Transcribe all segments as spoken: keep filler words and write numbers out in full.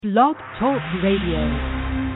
Blog Talk Radio.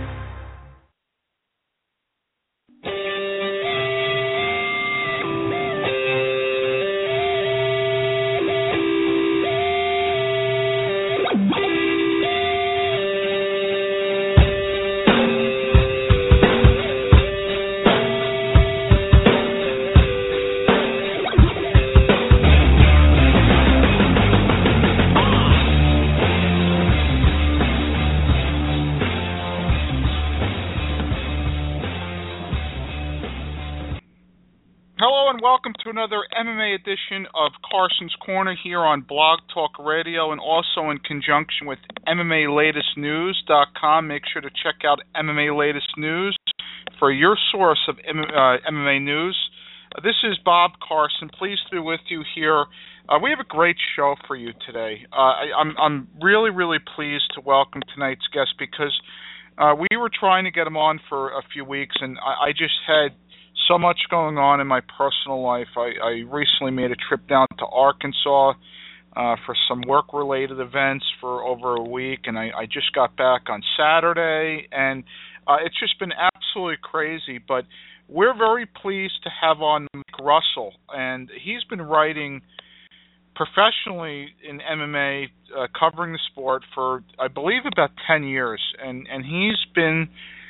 Welcome to another M M A edition of Carson's Corner here on Blog Talk Radio and also in conjunction with M M A Latest News dot com. Make sure to check out M M A Latest News for your source of M M A news. Uh, this is Bob Carson. Pleased to be with you here. Uh, we have a great show for you today. Uh, I, I'm, I'm really, really pleased to welcome tonight's guest because uh, we were trying to get him on for a few weeks, and I, I just had so much going on in my personal life. I, I recently made a trip down to Arkansas uh, for some work-related events for over a week, and I, I just got back on Saturday, and uh, it's just been absolutely crazy. But we're very pleased to have on Mike Russell, and he's been writing professionally in M M A, uh, covering the sport for, I believe, about ten years, and, and he's been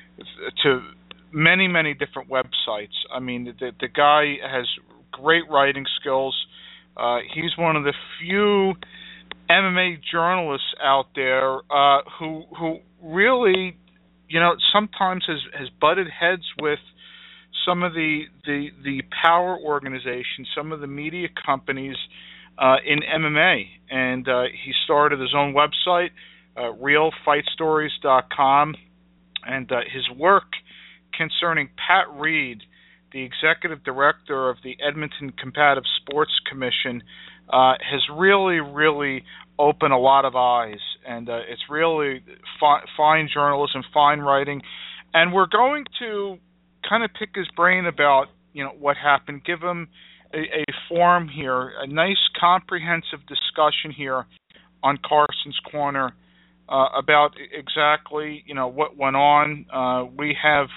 to many, many different websites. I mean, the, the guy has great writing skills. Uh, he's one of the few M M A journalists out there uh, who who really, you know, sometimes has, has butted heads with some of the, the, the power organizations, some of the media companies uh, in M M A. And uh, he started his own website, uh, real fight stories dot com, and uh, his work concerning Pat Reed, the executive director of the Edmonton Combative Sports Commission, uh, has really, really opened a lot of eyes, and uh, it's really fi- fine journalism, fine writing, and we're going to kind of pick his brain about, you know, what happened, give him a, a forum here, a nice comprehensive discussion here on Carson's Corner uh, about exactly, you know, what went on. Uh, we have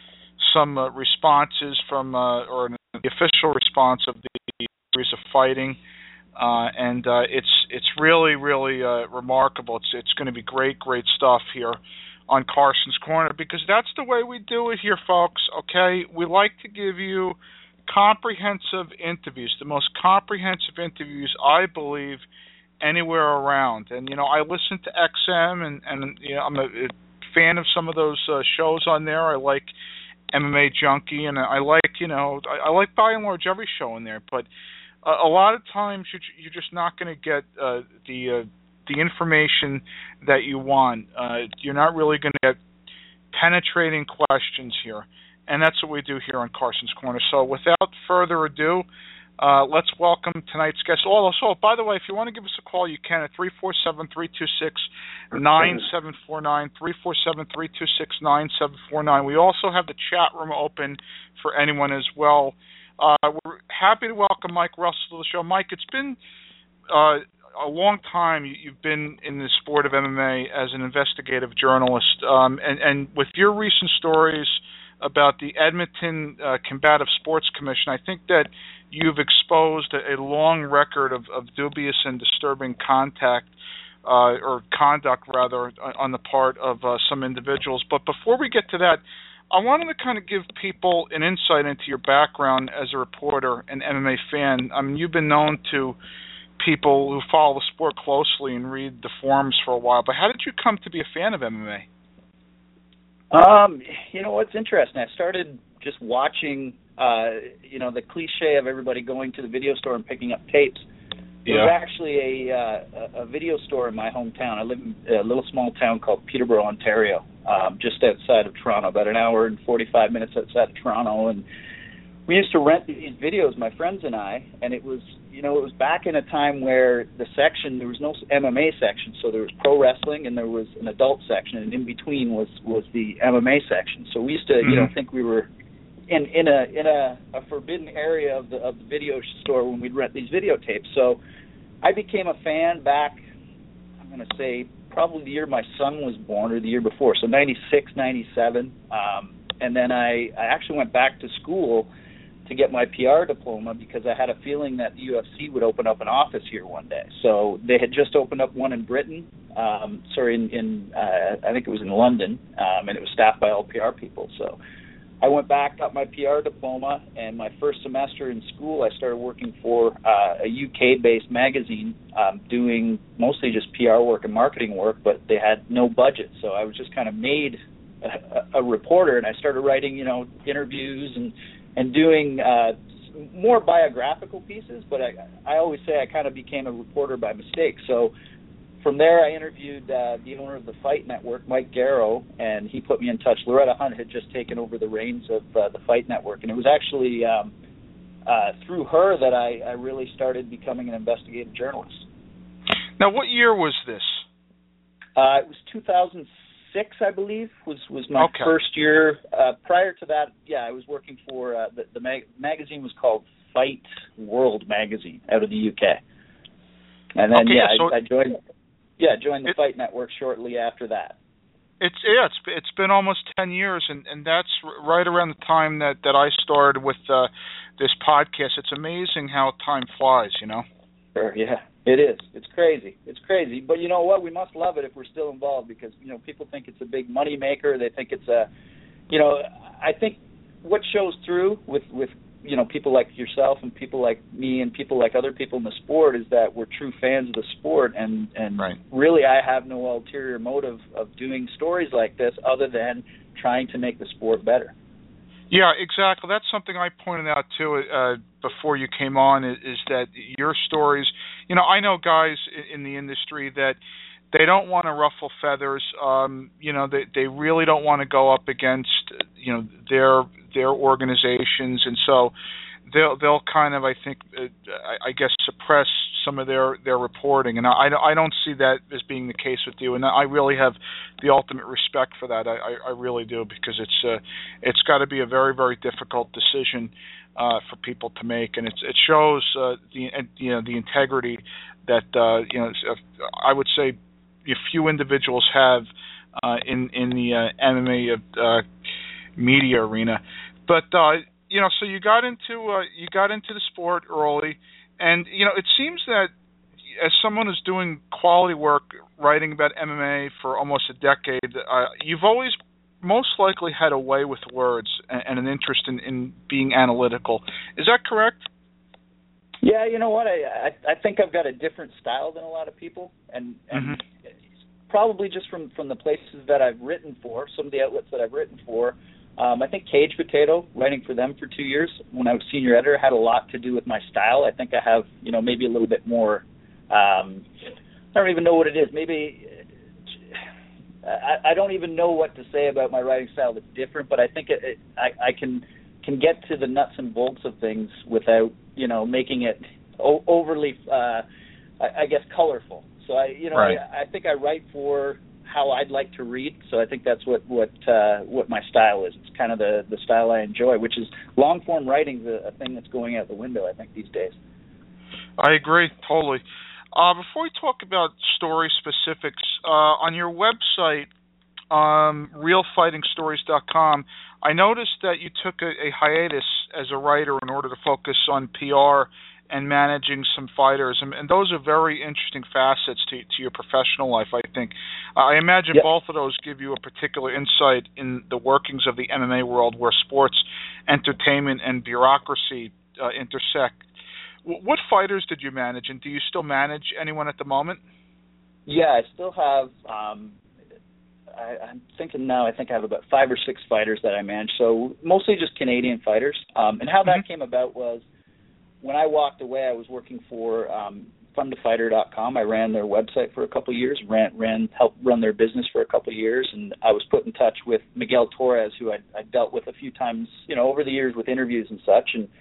some uh, responses from, uh, or an, the official response of the series of fighting, uh, and uh, it's it's really, really uh, remarkable. It's it's going to be great, great stuff here on Carson's Corner, because that's the way we do it here, folks, okay? We like to give you comprehensive interviews, the most comprehensive interviews, I believe, anywhere around. And, you know, I listen to X M, and, and you know, I'm a, a fan of some of those uh, shows on there. I like M M A Junkie, and I like, you know, I, I like by and large every show in there, but uh, a lot of times you're, you're just not going to get uh, the uh, the information that you want. Uh, you're not really going to get penetrating questions here, and that's what we do here on Carson's Corner. So without further ado, uh, let's welcome tonight's guest. Also, by the way, if you want to give us a call, you can at three four seven, three two six, nine seven four nine, three four seven, three two six, nine seven four nine. We also have the chat room open for anyone as well. Uh, we're happy to welcome Mike Russell to the show. Mike, it's been uh, a long time you, you've been in the sport of M M A as an investigative journalist, um, and, and with your recent stories about the Edmonton uh, Combative Sports Commission, I think that you've exposed a, a long record of, of dubious and disturbing contact, uh, or conduct, rather, on the part of uh, some individuals. But before we get to that, I wanted to kind of give people an insight into your background as a reporter and M M A fan. I mean, you've been known to people who follow the sport closely and read the forums for a while, but how did you come to be a fan of M M A? Um, you know, what's interesting, I started just watching, uh, you know, the cliche of everybody going to the video store and picking up tapes. There Yeah. was actually a, uh, a video store in my hometown. I live in a little small town called Peterborough, Ontario, um, just outside of Toronto, about an hour and forty-five minutes outside of Toronto. And we used to rent these videos, my friends and I, and it was, you know, it was back in a time where the section, there was no M M A section, so there was pro wrestling and there was an adult section, and in between was, was the M M A section. So we used to, mm-hmm. you know, think we were in in a in a, a forbidden area of the of the video store when we'd rent these videotapes. So I became a fan back, I'm going to say probably the year my son was born or the year before, so ninety-six, ninety-seven. Um, and then I, I actually went back to school to get my P R diploma because I had a feeling that the U F C would open up an office here one day. So they had just opened up one in Britain, um, sorry, in, in uh, I think it was in London, um, and it was staffed by all P R people. So I went back, got my P R diploma, and my first semester in school, I started working for uh, a U K-based magazine, um, doing mostly just P R work and marketing work, but they had no budget. So I was just kind of made a, a reporter, and I started writing, you know, interviews and and doing uh, more biographical pieces, but I, I always say I kind of became a reporter by mistake. So from there, I interviewed uh, the owner of the Fight Network, Mike Garrow, and he put me in touch. Loretta Hunt had just taken over the reins of uh, the Fight Network, and it was actually um, uh, through her that I, I really started becoming an investigative journalist. Now, what year was this? Uh, it was two thousand six, I believe, was, was my okay. first year. Uh, prior to that, yeah, I was working for, uh, the, the mag- magazine was called Fight World Magazine out of the U K. And then, okay, yeah, so I, I joined yeah, joined the it, Fight Network shortly after that. It's yeah, it's it's been almost ten years, and, and that's right around the time that, that I started with uh, this podcast. It's amazing how time flies, you know? Sure, yeah. It is. It's crazy. It's crazy. But you know what? We must love it if we're still involved because, you know, people think it's a big money maker. They think it's a, you know, I think what shows through with, with, you know, people like yourself and people like me and people like other people in the sport is that we're true fans of the sport. And, and right. really I have no ulterior motive of doing stories like this other than trying to make the sport better. Yeah, exactly. That's something I pointed out too uh, before you came on. Is, is that your stories? You know, I know guys in, in the industry that they don't want to ruffle feathers. Um, you know, they they really don't want to go up against you know their their organizations, and so they'll they'll kind of I think uh, I, I guess suppress some of their, their reporting, and I, I don't see that as being the case with you, and I really have the ultimate respect for that. I, I really do because it's uh, it's got to be a very very difficult decision uh, for people to make, and it's, it shows uh, the you know the integrity that uh, you know I would say a few individuals have uh, in in the uh, M M A uh, media arena, but uh, you know so you got into uh, you got into the sport early. And, you know, it seems that as someone who's doing quality work, writing about M M A for almost a decade, uh, you've always most likely had a way with words and, and an interest in, in being analytical. Is that correct? Yeah, you know what? I, I I think I've got a different style than a lot of people, and, and mm-hmm. probably just from, from the places that I've written for, some of the outlets that I've written for. Um, I think Cage Potato, writing for them for two years when I was senior editor, had a lot to do with my style. I think I have, you know, maybe a little bit more, um, I don't even know what it is. Maybe, I, I don't even know what to say about my writing style that's different, but I think it, it, I, I can can get to the nuts and bolts of things without, you know, making it o- overly, uh, I, I guess, colorful. So, I, you know, right. I, I think I write for how I'd like to read, so I think that's what what uh, what my style is. It's kind of the, the style I enjoy, which is long form writing, a, a thing that's going out the window, I think, these days. I agree totally. Uh, before we talk about story specifics, uh, on your website, um, real fighting stories dot com, I noticed that you took a, a hiatus as a writer in order to focus on P R and managing some fighters, and, and those are very interesting facets to, to your professional life, I think. Uh, I imagine yep. both of those give you a particular insight in the workings of the M M A world where sports, entertainment, and bureaucracy uh, intersect. W- what fighters did you manage, and do you still manage anyone at the moment? Yeah, I still have, um, I, I'm thinking now, I think I have about five or six fighters that I manage, so mostly just Canadian fighters. Um, and how that mm-hmm. came about was, when I walked away, I was working for um, fun to fighter dot com. I ran their website for a couple of years, ran, ran helped run their business for a couple of years, and I was put in touch with Miguel Torres, who I, I dealt with a few times, you know, over the years with interviews and such. And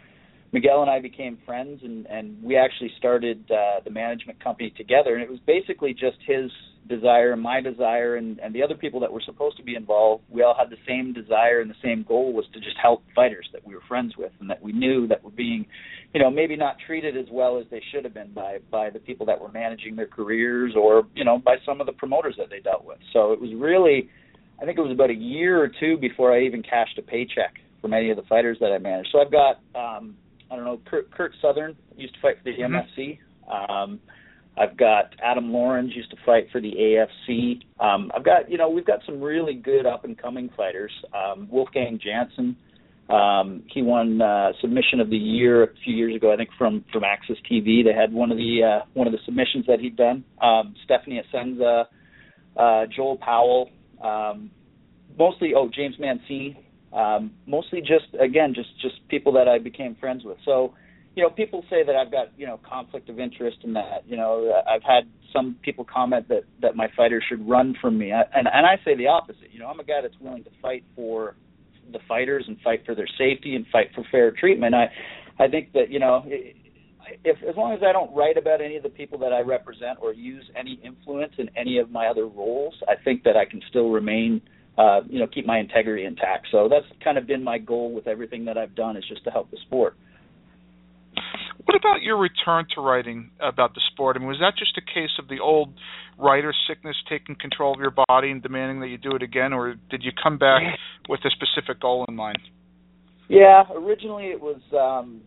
Miguel and I became friends, and, and we actually started uh, the management company together. And it was basically just his desire and my desire, and, and the other people that were supposed to be involved. We all had the same desire, and the same goal was to just help fighters that we were friends with and that we knew that were being, you know, maybe not treated as well as they should have been by, by the people that were managing their careers, or, you know, by some of the promoters that they dealt with. So it was really, I think it was about a year or two before I even cashed a paycheck from any of the fighters that I managed. So I've got, um, I don't know, Kurt, Kurt Southern used to fight for the mm-hmm. M F C. Um, I've got Adam Lawrence used to fight for the A F C. Um, I've got, you know, we've got some really good up-and-coming fighters. Um, Wolfgang Janssen, um, he won uh, Submission of the Year a few years ago, I think, from, from Access T V. They had one of the uh, one of the submissions that he'd done. Um, Stephanie Asenza, uh, Joel Powell, um, mostly, oh, James Mancini. Um, mostly just, again, just, just people that I became friends with. So, you know, people say that I've got, you know, conflict of interest in that. You know, I've had some people comment that, that my fighters should run from me. I, and, and I say the opposite. You know, I'm a guy that's willing to fight for the fighters and fight for their safety and fight for fair treatment. I, I think that, you know, if as long as I don't write about any of the people that I represent or use any influence in any of my other roles, I think that I can still remain Uh, you know, keep my integrity intact. So that's kind of been my goal with everything that I've done, is just to help the sport. What about your return to writing about the sport? I mean, was that just a case of the old writer sickness taking control of your body and demanding that you do it again, or did you come back with a specific goal in mind? Yeah, originally it was, um,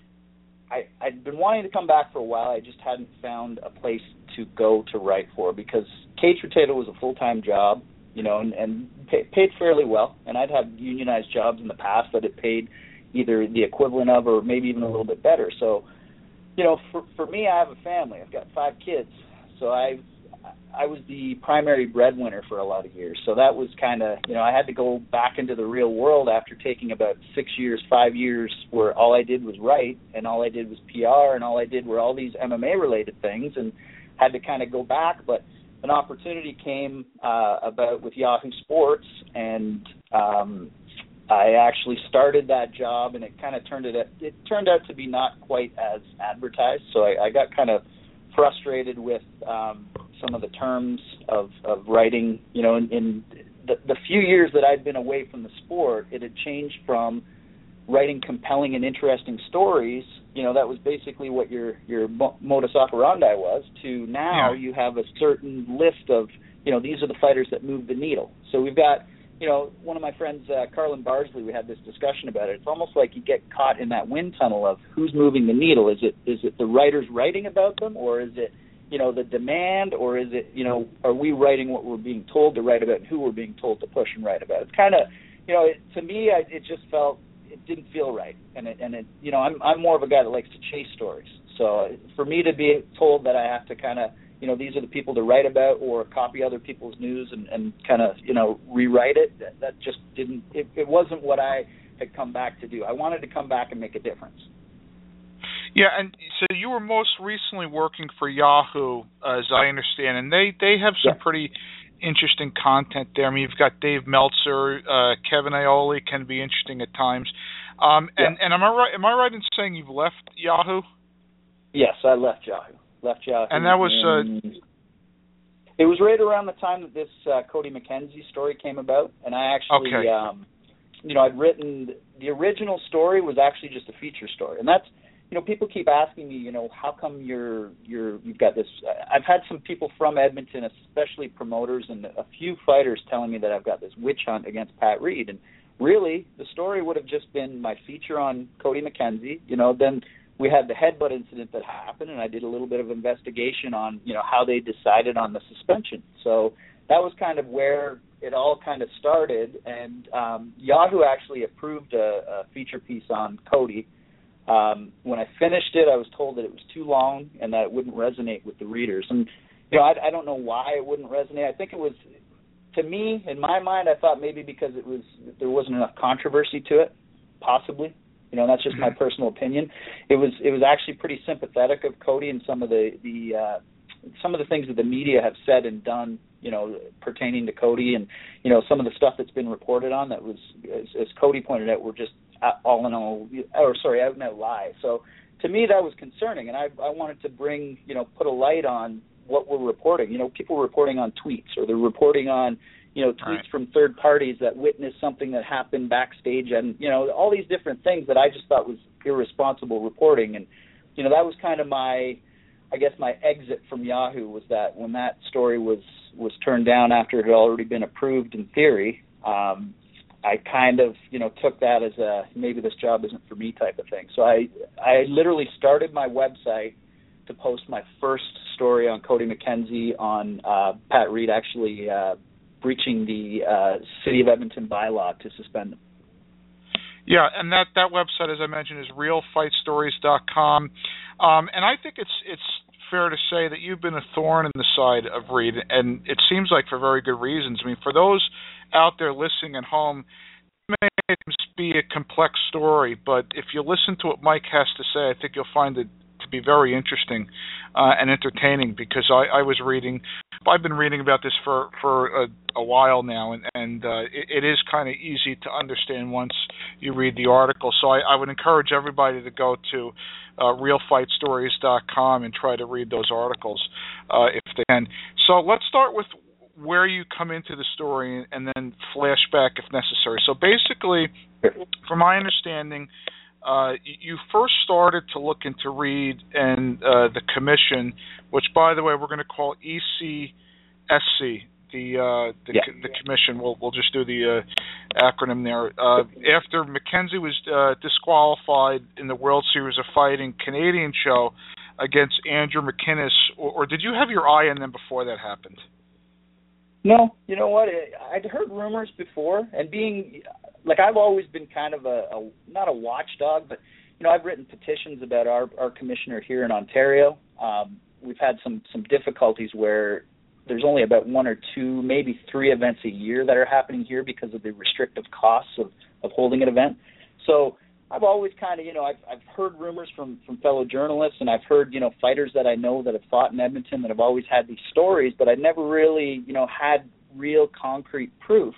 I, I'd been wanting to come back for a while. I just hadn't found a place to go to write for, because Cage Potato was a full-time job, you know, and, and pay, paid fairly well. And I'd had unionized jobs in the past that had paid either the equivalent of or maybe even a little bit better. So, you know, for for me, I have a family. I've got five kids. So I I was the primary breadwinner for a lot of years. So that was kind of, you know, I had to go back into the real world after taking about six years, five years where all I did was write and all I did was P R and all I did were all these M M A-related things, and had to kind of go back. But an opportunity came uh, about with Yahoo Sports, and um, I actually started that job, and it kind of turned it. It turned out to be not quite as advertised, so I, I got kind of frustrated with um, some of the terms of, of writing. You know, in, in the, the few years that I'd been away from the sport, it had changed from writing compelling and interesting stories. You know, that was basically what your your modus operandi was, to now yeah. you have a certain list of, you know, these are the fighters that move the needle. So we've got, you know, one of my friends, uh, Carlin Barsley, we had this discussion about it. It's almost like you get caught in that wind tunnel of who's moving the needle. Is it is it the writers writing about them, or is it, you know, the demand, or is it, you know, are we writing what we're being told to write about and who we're being told to push and write about? It's kind of, you know, it, to me, I, it just felt, it didn't feel right, and it, and it, you know, I'm I'm more of a guy that likes to chase stories. So for me to be told that I have to kind of, you know, these are the people to write about, or copy other people's news and, and kind of, you know, rewrite it, that, that just didn't, it, it wasn't what I had come back to do. I wanted to come back and make a difference. Yeah, and so you were most recently working for Yahoo, uh, as I understand, and they, they have some yeah. pretty interesting content there. I mean, you've got Dave Meltzer, uh, Kevin Aioli can be interesting at times. Um, and, yeah. and am I right? Am I right in saying you've left Yahoo? Yes, I left Yahoo. Left Yahoo. And that was. Uh, it was right around the time that this uh, Cody McKenzie story came about, and I actually, okay. um, you know, I'd written the original story was actually just a feature story, and that's. You know, people keep asking me, you know, how come you're you're you've got this? I've had some people from Edmonton, especially promoters, and a few fighters telling me that I've got this witch hunt against Pat Reed. And really, the story would have just been my feature on Cody McKenzie. You know, then we had the headbutt incident that happened, and I did a little bit of investigation on, you know, how they decided on the suspension. So that was kind of where it all kind of started. And um, Yahoo actually approved a, a feature piece on Cody. Um, when I finished it, I was told that it was too long and that it wouldn't resonate with the readers. And, you know, I, I don't know why it wouldn't resonate. I think it was, to me, in my mind, I thought maybe because it was there wasn't enough controversy to it, possibly. You know, that's just my personal opinion. It was it was actually pretty sympathetic of Cody and some of the the uh, some of the things that the media have said and done, you know, pertaining to Cody, and, you know, some of the stuff that's been reported on that was, as, as Cody pointed out, were just all in all, or sorry, out and out lie. So to me, that was concerning, and I, I wanted to bring, you know, put a light on what we're reporting. You know, people reporting on tweets, or they're reporting on, you know, tweets right. from third parties that witnessed something that happened backstage, and, you know, all these different things that I just thought was irresponsible reporting. And, you know, that was kind of my, I guess my exit from Yahoo, was that when that story was, was turned down after it had already been approved in theory, um, I kind of, you know, took that as a maybe this job isn't for me type of thing. So I I literally started my website to post my first story on Cody McKenzie, on uh, Pat Reed actually uh, breaching the uh, City of Edmonton bylaw to suspend him. Yeah, and that, that website, as I mentioned, is real fight stories dot com. Um, and I think it's it's fair to say that you've been a thorn in the side of Reed, and it seems like for very good reasons. I mean, for those out there listening at home, it may be a complex story, but if you listen to what Mike has to say, I think you'll find it to be very interesting uh, and entertaining, because I, I was reading, I've been reading about this for, for a, a while now, and, and uh, it, it is kind of easy to understand once you read the article. So I, I would encourage everybody to go to uh, real fight stories dot com and try to read those articles uh, if they can. So let's start with where you come into the story and then flash back if necessary. So basically, from my understanding, uh, you first started to look into Reed and uh, the commission, which, by the way, we're going to call E C S C, the uh, the, yeah. the commission. We'll we'll just do the uh, acronym there. Uh, after McKenzie was uh, disqualified in the World Series of Fighting Canadian show against Andrew McInnes, or, or did you have your eye on them before that happened? No, you know what? I'd heard rumors before, and being like I've always been kind of a, a not a watchdog, but you know I've written petitions about our our commissioner here in Ontario. Um, we've had some some difficulties where there's only about one or two, maybe three events a year that are happening here because of the restrictive costs of, of holding an event. So I've always kind of, you know, I've I've heard rumors from, from fellow journalists, and I've heard, you know, fighters that I know that have fought in Edmonton that have always had these stories, but I never really, you know, had real concrete proof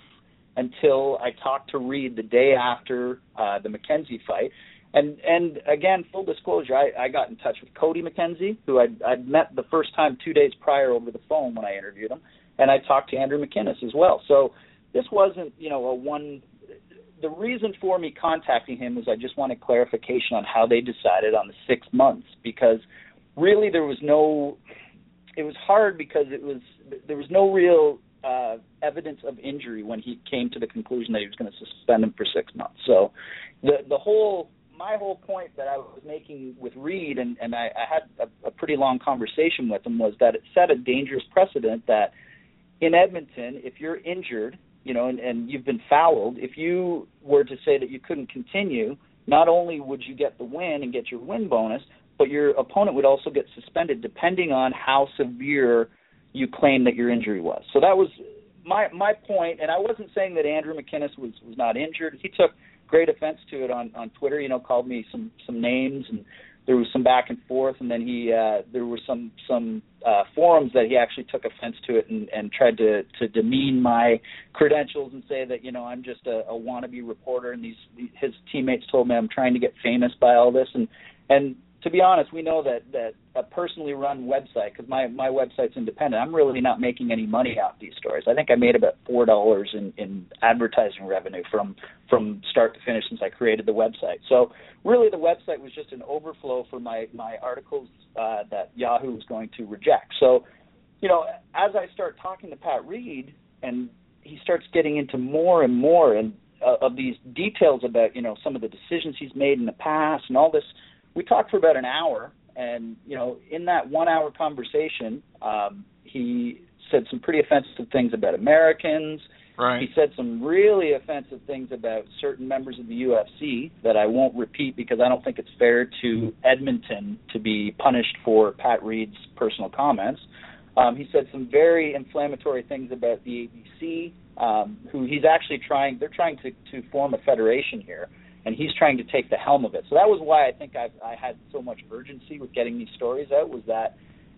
until I talked to Reed the day after uh, the McKenzie fight. And and again, full disclosure, I, I got in touch with Cody McKenzie, who I'd, I'd met the first time two days prior over the phone when I interviewed him, and I talked to Andrew McInnes as well. So this wasn't, you know, a one. The reason for me contacting him was I just wanted clarification on how they decided on the six months, because really there was no. It was hard because it was there was no real uh, evidence of injury when he came to the conclusion that he was going to suspend him for six months. So the the whole. My whole point that I was making with Reed, and, and I, I had a, a pretty long conversation with him, was that it set a dangerous precedent that in Edmonton, if you're injured, you know, and, and you've been fouled, if you were to say that you couldn't continue, not only would you get the win and get your win bonus, but your opponent would also get suspended depending on how severe you claim that your injury was. So that was my my point, and I wasn't saying that Andrew McInnes was, was not injured. He took great offense to it on, on Twitter, you know, called me some, some names, and there was some back and forth, and then he uh, there were some some uh, forums that he actually took offense to it and, and tried to, to demean my credentials and say that, you know, I'm just a, a wannabe reporter, and these his teammates told me I'm trying to get famous by all this, and and to be honest, we know that, that a personally run website, because my, my website's independent, I'm really not making any money off these stories. I think I made about four dollars in, in advertising revenue from from start to finish since I created the website. So really the website was just an overflow for my, my articles uh, that Yahoo was going to reject. So, you know, as I start talking to Pat Reed, and he starts getting into more and more and uh, of these details about, you know, some of the decisions he's made in the past and all this. We talked for about an hour, and, you know, in that one-hour conversation, um, he said some pretty offensive things about Americans. Right. He said some really offensive things about certain members of the U F C that I won't repeat because I don't think it's fair to Edmonton to be punished for Pat Reed's personal comments. Um, he said some very inflammatory things about the A B C, um, who he's actually trying, they're trying to, to form a federation here, and he's trying to take the helm of it. So that was why I think I've, I had so much urgency with getting these stories out, was that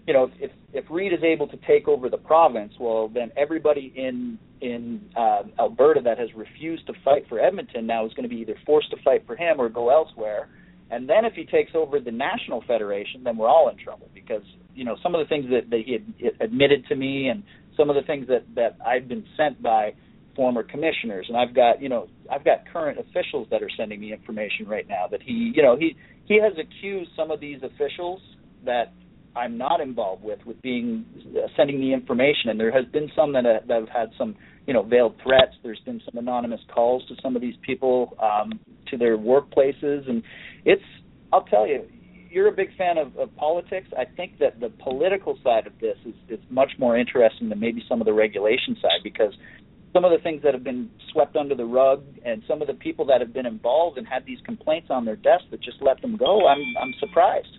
you know, if if Reed is able to take over the province, well, then everybody in in uh, Alberta that has refused to fight for Edmonton now is going to be either forced to fight for him or go elsewhere. And then if he takes over the national federation, then we're all in trouble because, you know, some of the things that, that he had admitted to me and some of the things that, that I've been sent by former commissioners, and I've got, you know, I've got current officials that are sending me information right now that he, you know, he, he has accused some of these officials that I'm not involved with, with being uh, sending the information, and there has been some that, uh, that have had some, you know, veiled threats. There's been some anonymous calls to some of these people um, to their workplaces, and it's, I'll tell you, you're a big fan of, of politics. I think that the political side of this is, is much more interesting than maybe some of the regulation side, because some of the things that have been swept under the rug and some of the people that have been involved and had these complaints on their desk that just let them go, I'm I'm surprised.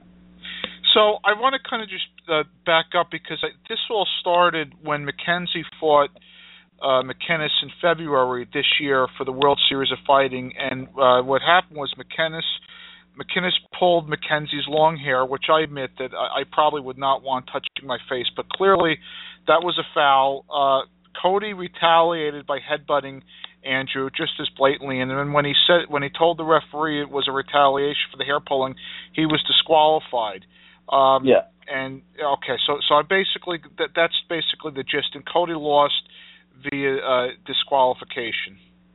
So I want to kind of just uh, back up because I, this all started when Mackenzie fought uh, McInnes in February this year for the World Series of Fighting, and uh, what happened was McInnes McInnes pulled Mackenzie's long hair, which I admit that I, I probably would not want touching my face, but clearly that was a foul. Uh, Cody retaliated by headbutting Andrew just as blatantly, and then when he said when he told the referee it was a retaliation for the hair pulling, he was disqualified. Um, yeah. And okay, so so I basically that that's basically the gist. And Cody lost via uh, disqualification.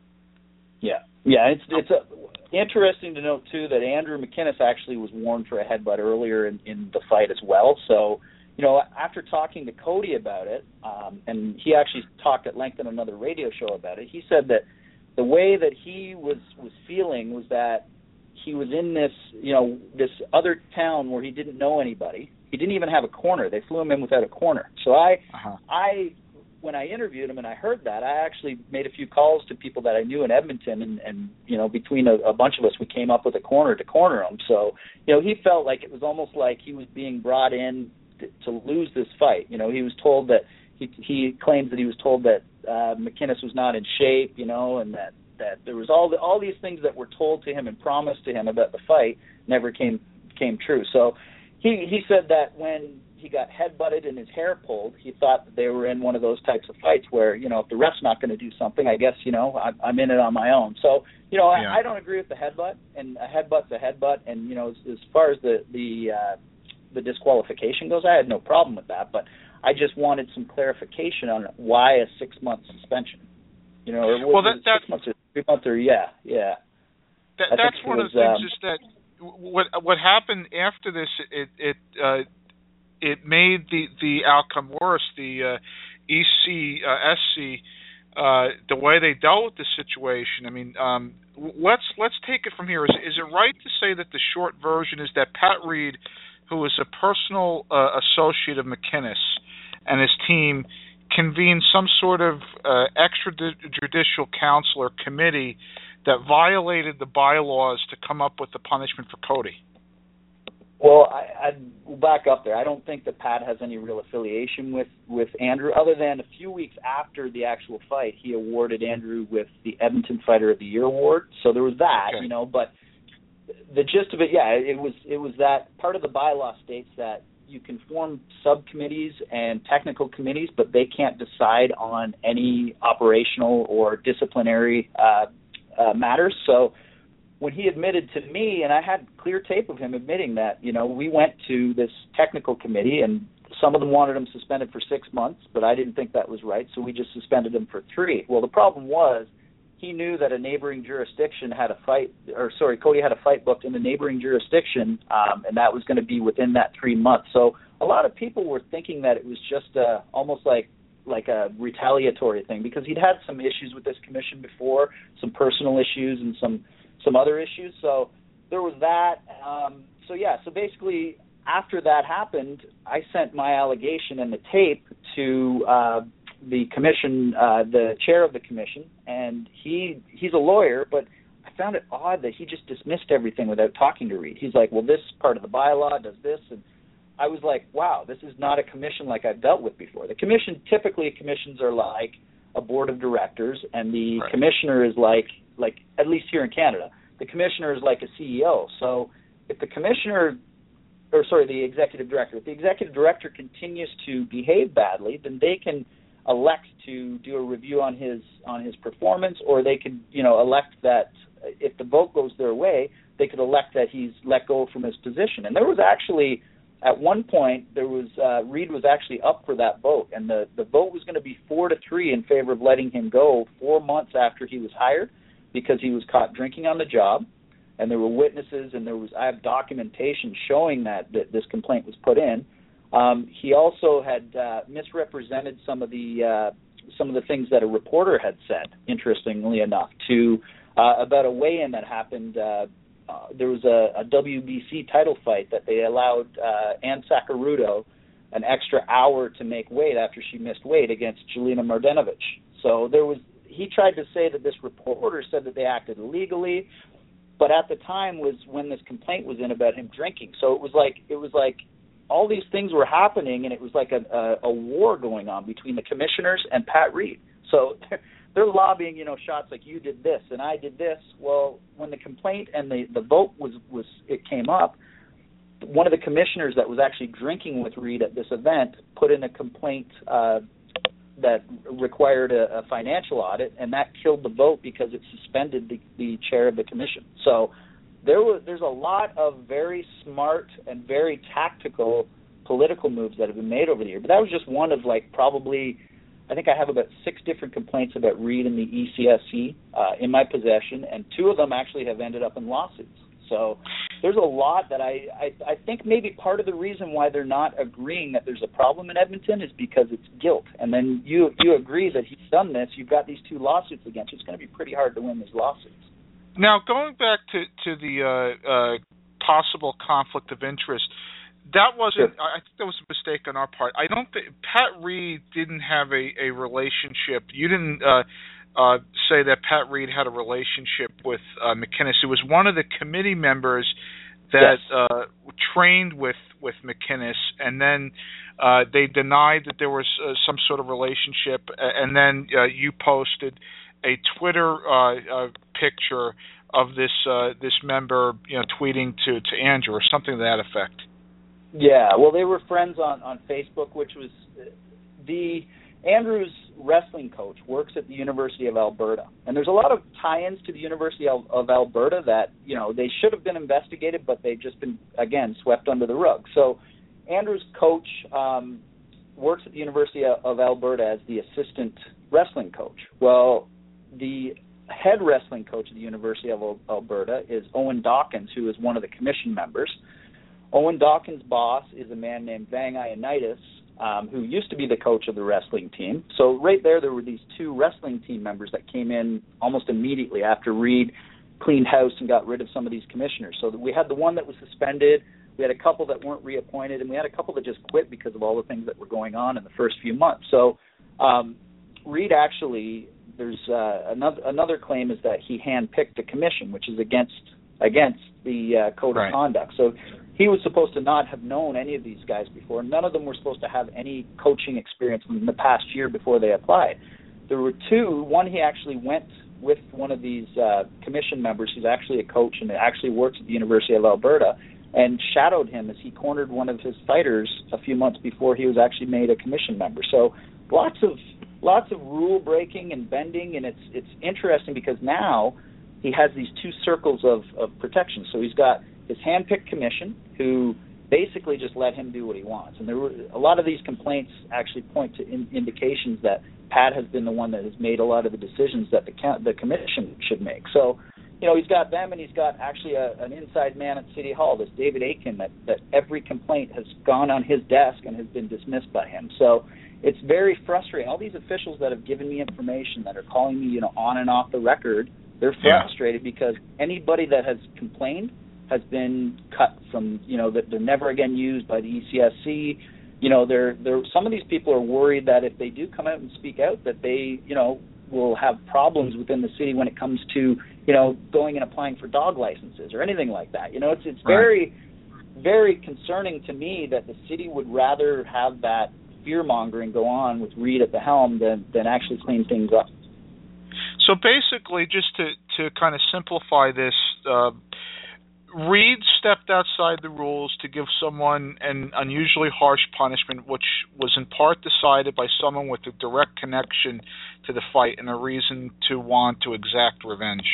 Yeah, yeah. It's it's a, interesting to note too that Andrew McInnes actually was warned for a headbutt earlier in, in the fight as well. So, you know, after talking to Cody about it, um, and he actually talked at length on another radio show about it, he said that the way that he was was feeling was that he was in this, you know, this other town where he didn't know anybody. He didn't even have a corner. They flew him in without a corner. So I, uh-huh. I, when I interviewed him and I heard that, I actually made a few calls to people that I knew in Edmonton, and, and you know, between a, a bunch of us, we came up with a corner to corner him. So, you know, he felt like it was almost like he was being brought in to, to lose this fight. You know, he was told that he he claims that he was told that uh, McInnes was not in shape, you know, and that. that there was all the, all these things that were told to him and promised to him about the fight never came came true. So he he said that when he got headbutted and his hair pulled, he thought that they were in one of those types of fights where, you know, if the ref's not going to do something, I guess, you know, I, I'm in it on my own. So, you know, yeah. I, I don't agree with the headbutt, and a headbutt's a headbutt. And, you know, as, as far as the the uh, the disqualification goes, I had no problem with that, but I just wanted some clarification on why a six-month suspension. You know, or well, that, six months or three months or yeah, yeah. That, that's one was, of the things um, is that what what happened after this, it it uh, it made the, the outcome worse. The uh, E C S C, uh, the way they dealt with the situation. I mean, um, let's let's take it from here. Is is it right to say that the short version is that Pat Reed, who is a personal uh, associate of McInnes and his team, convened some sort of uh, extrajudicial council or committee that violated the bylaws to come up with the punishment for Cody? Well, I, I'd back up there. I don't think that Pat has any real affiliation with, with Andrew, other than a few weeks after the actual fight, he awarded Andrew with the Edmonton Fighter of the Year award. So there was that, okay. you know, but the gist of it, yeah, it was it was that part of the bylaw states that you can form subcommittees and technical committees, but they can't decide on any operational or disciplinary uh, uh, matters. So when he admitted to me, and I had clear tape of him admitting that, you know, we went to this technical committee, and some of them wanted him suspended for six months, but I didn't think that was right, so we just suspended him for three. Well, the problem was he knew that a neighboring jurisdiction had a fight, or sorry, Cody had a fight booked in the neighboring jurisdiction, um, and that was going to be within that three months. So a lot of people were thinking that it was just uh, almost like like a retaliatory thing, because he'd had some issues with this commission before, some personal issues and some some other issues. So there was that. Um, so yeah, so basically after that happened, I sent my allegation and the tape to uh, the commission, uh, the chair of the commission, and he he's a lawyer, but I found it odd that he just dismissed everything without talking to Reed. He's like, well, this part of the bylaw does this, and I was like, wow, this is not a commission like I've dealt with before. The commission, typically commissions are like a board of directors, and the right. commissioner is like, like at least here in Canada, the commissioner is like a C E O. So if the commissioner or sorry, the executive director. If the executive director continues to behave badly, then they can elect to do a review on his on his performance, or they could, you know, elect that if the vote goes their way, they could elect that he's let go from his position. And there was actually, at one point, there was uh, Reed was actually up for that vote, and the, the vote was going to be four to three in favor of letting him go four months after he was hired, because he was caught drinking on the job, and there were witnesses, and there was I have documentation showing that, that this complaint was put in. Um, he also had uh, misrepresented some of the uh, some of the things that a reporter had said, interestingly enough, to uh, about a weigh-in that happened. Uh, uh, there was a, a W B C title fight that they allowed uh, Ann Saccaruto an extra hour to make weight after she missed weight against Jelena Mardenovic. So there was he tried to say that this reporter said that they acted illegally, but at the time was when this complaint was in about him drinking. So it was like it was like all these things were happening, and it was like a, a, a war going on between the commissioners and Pat Reed. So they're lobbying, you know, shots like you did this and I did this. Well, when the complaint and the, the vote was, was it came up, one of the commissioners that was actually drinking with Reed at this event put in a complaint uh, that required a, a financial audit, and that killed the vote because it suspended the, the chair of the commission. So there was there's a lot of very smart and very tactical political moves that have been made over the year. But that was just one of like probably, I think I have about six different complaints about Reed and the E C S C uh, in my possession, and two of them actually have ended up in lawsuits. So there's a lot that I, I, I think maybe part of the reason why they're not agreeing that there's a problem in Edmonton is because it's guilt. And then you you agree that he's done this, you've got these two lawsuits against you. It's going to be pretty hard to win these lawsuits. Now, going back to, to the uh, uh, possible conflict of interest, that wasn't, sure. I think that was a mistake on our part. I don't think, Pat Reed didn't have a, a relationship. You didn't uh, uh, say that Pat Reed had a relationship with uh, McInnes. It was one of the committee members that yes. uh, trained with, with McInnes, and then uh, they denied that there was uh, some sort of relationship, and then uh, you posted a Twitter uh, uh, picture of this uh, this member, you know, tweeting to, to Andrew or something to that effect. Yeah, well, they were friends on, on Facebook, which was the Andrew's wrestling coach works at the University of Alberta, and there's a lot of tie-ins to the University of, of Alberta that, you know, they should have been investigated, but they've just been, again, swept under the rug. So Andrew's coach um, works at the University of Alberta as the assistant wrestling coach. Well, the head wrestling coach at the University of Alberta is Owen Dawkins, who is one of the commission members. Owen Dawkins' boss is a man named Vang Ioannidis, um, who used to be the coach of the wrestling team. So right there, there were these two wrestling team members that came in almost immediately after Reed cleaned house and got rid of some of these commissioners. So we had the one that was suspended, we had a couple that weren't reappointed, and we had a couple that just quit because of all the things that were going on in the first few months. So um, Reed actually... There's uh, another another claim is that he handpicked a commission, which is against against the uh, code right. of conduct. So he was supposed to not have known any of these guys before. None of them were supposed to have any coaching experience in the past year before they applied. There were two. One, he actually went with one of these uh, commission members who's actually a coach and actually works at the University of Alberta, and shadowed him as he cornered one of his fighters a few months before he was actually made a commission member. So lots of Lots of rule breaking and bending, and it's it's interesting because now he has these two circles of, of protection. So he's got his handpicked commission, who basically just let him do what he wants. And there were a lot of these complaints actually point to in, indications that Pat has been the one that has made a lot of the decisions that the the commission should make. So, you know, he's got them, and he's got actually a, an inside man at City Hall, this David Aitken, that, that every complaint has gone on his desk and has been dismissed by him. So it's very frustrating. All these officials that have given me information, that are calling me, you know, on and off the record, they're frustrated yeah. because anybody that has complained has been cut from, you know, that they're never again used by the E C S C. You know, they're they're some of these people are worried that if they do come out and speak out, that they, you know, will have problems within the city when it comes to, you know, going and applying for dog licenses or anything like that. You know, it's it's right. very, very concerning to me that the city would rather have that fear-mongering go on with Reed at the helm than, than actually clean things up. So basically, just to, to kind of simplify this, uh, Reed stepped outside the rules to give someone an unusually harsh punishment, which was in part decided by someone with a direct connection to the fight and a reason to want to exact revenge.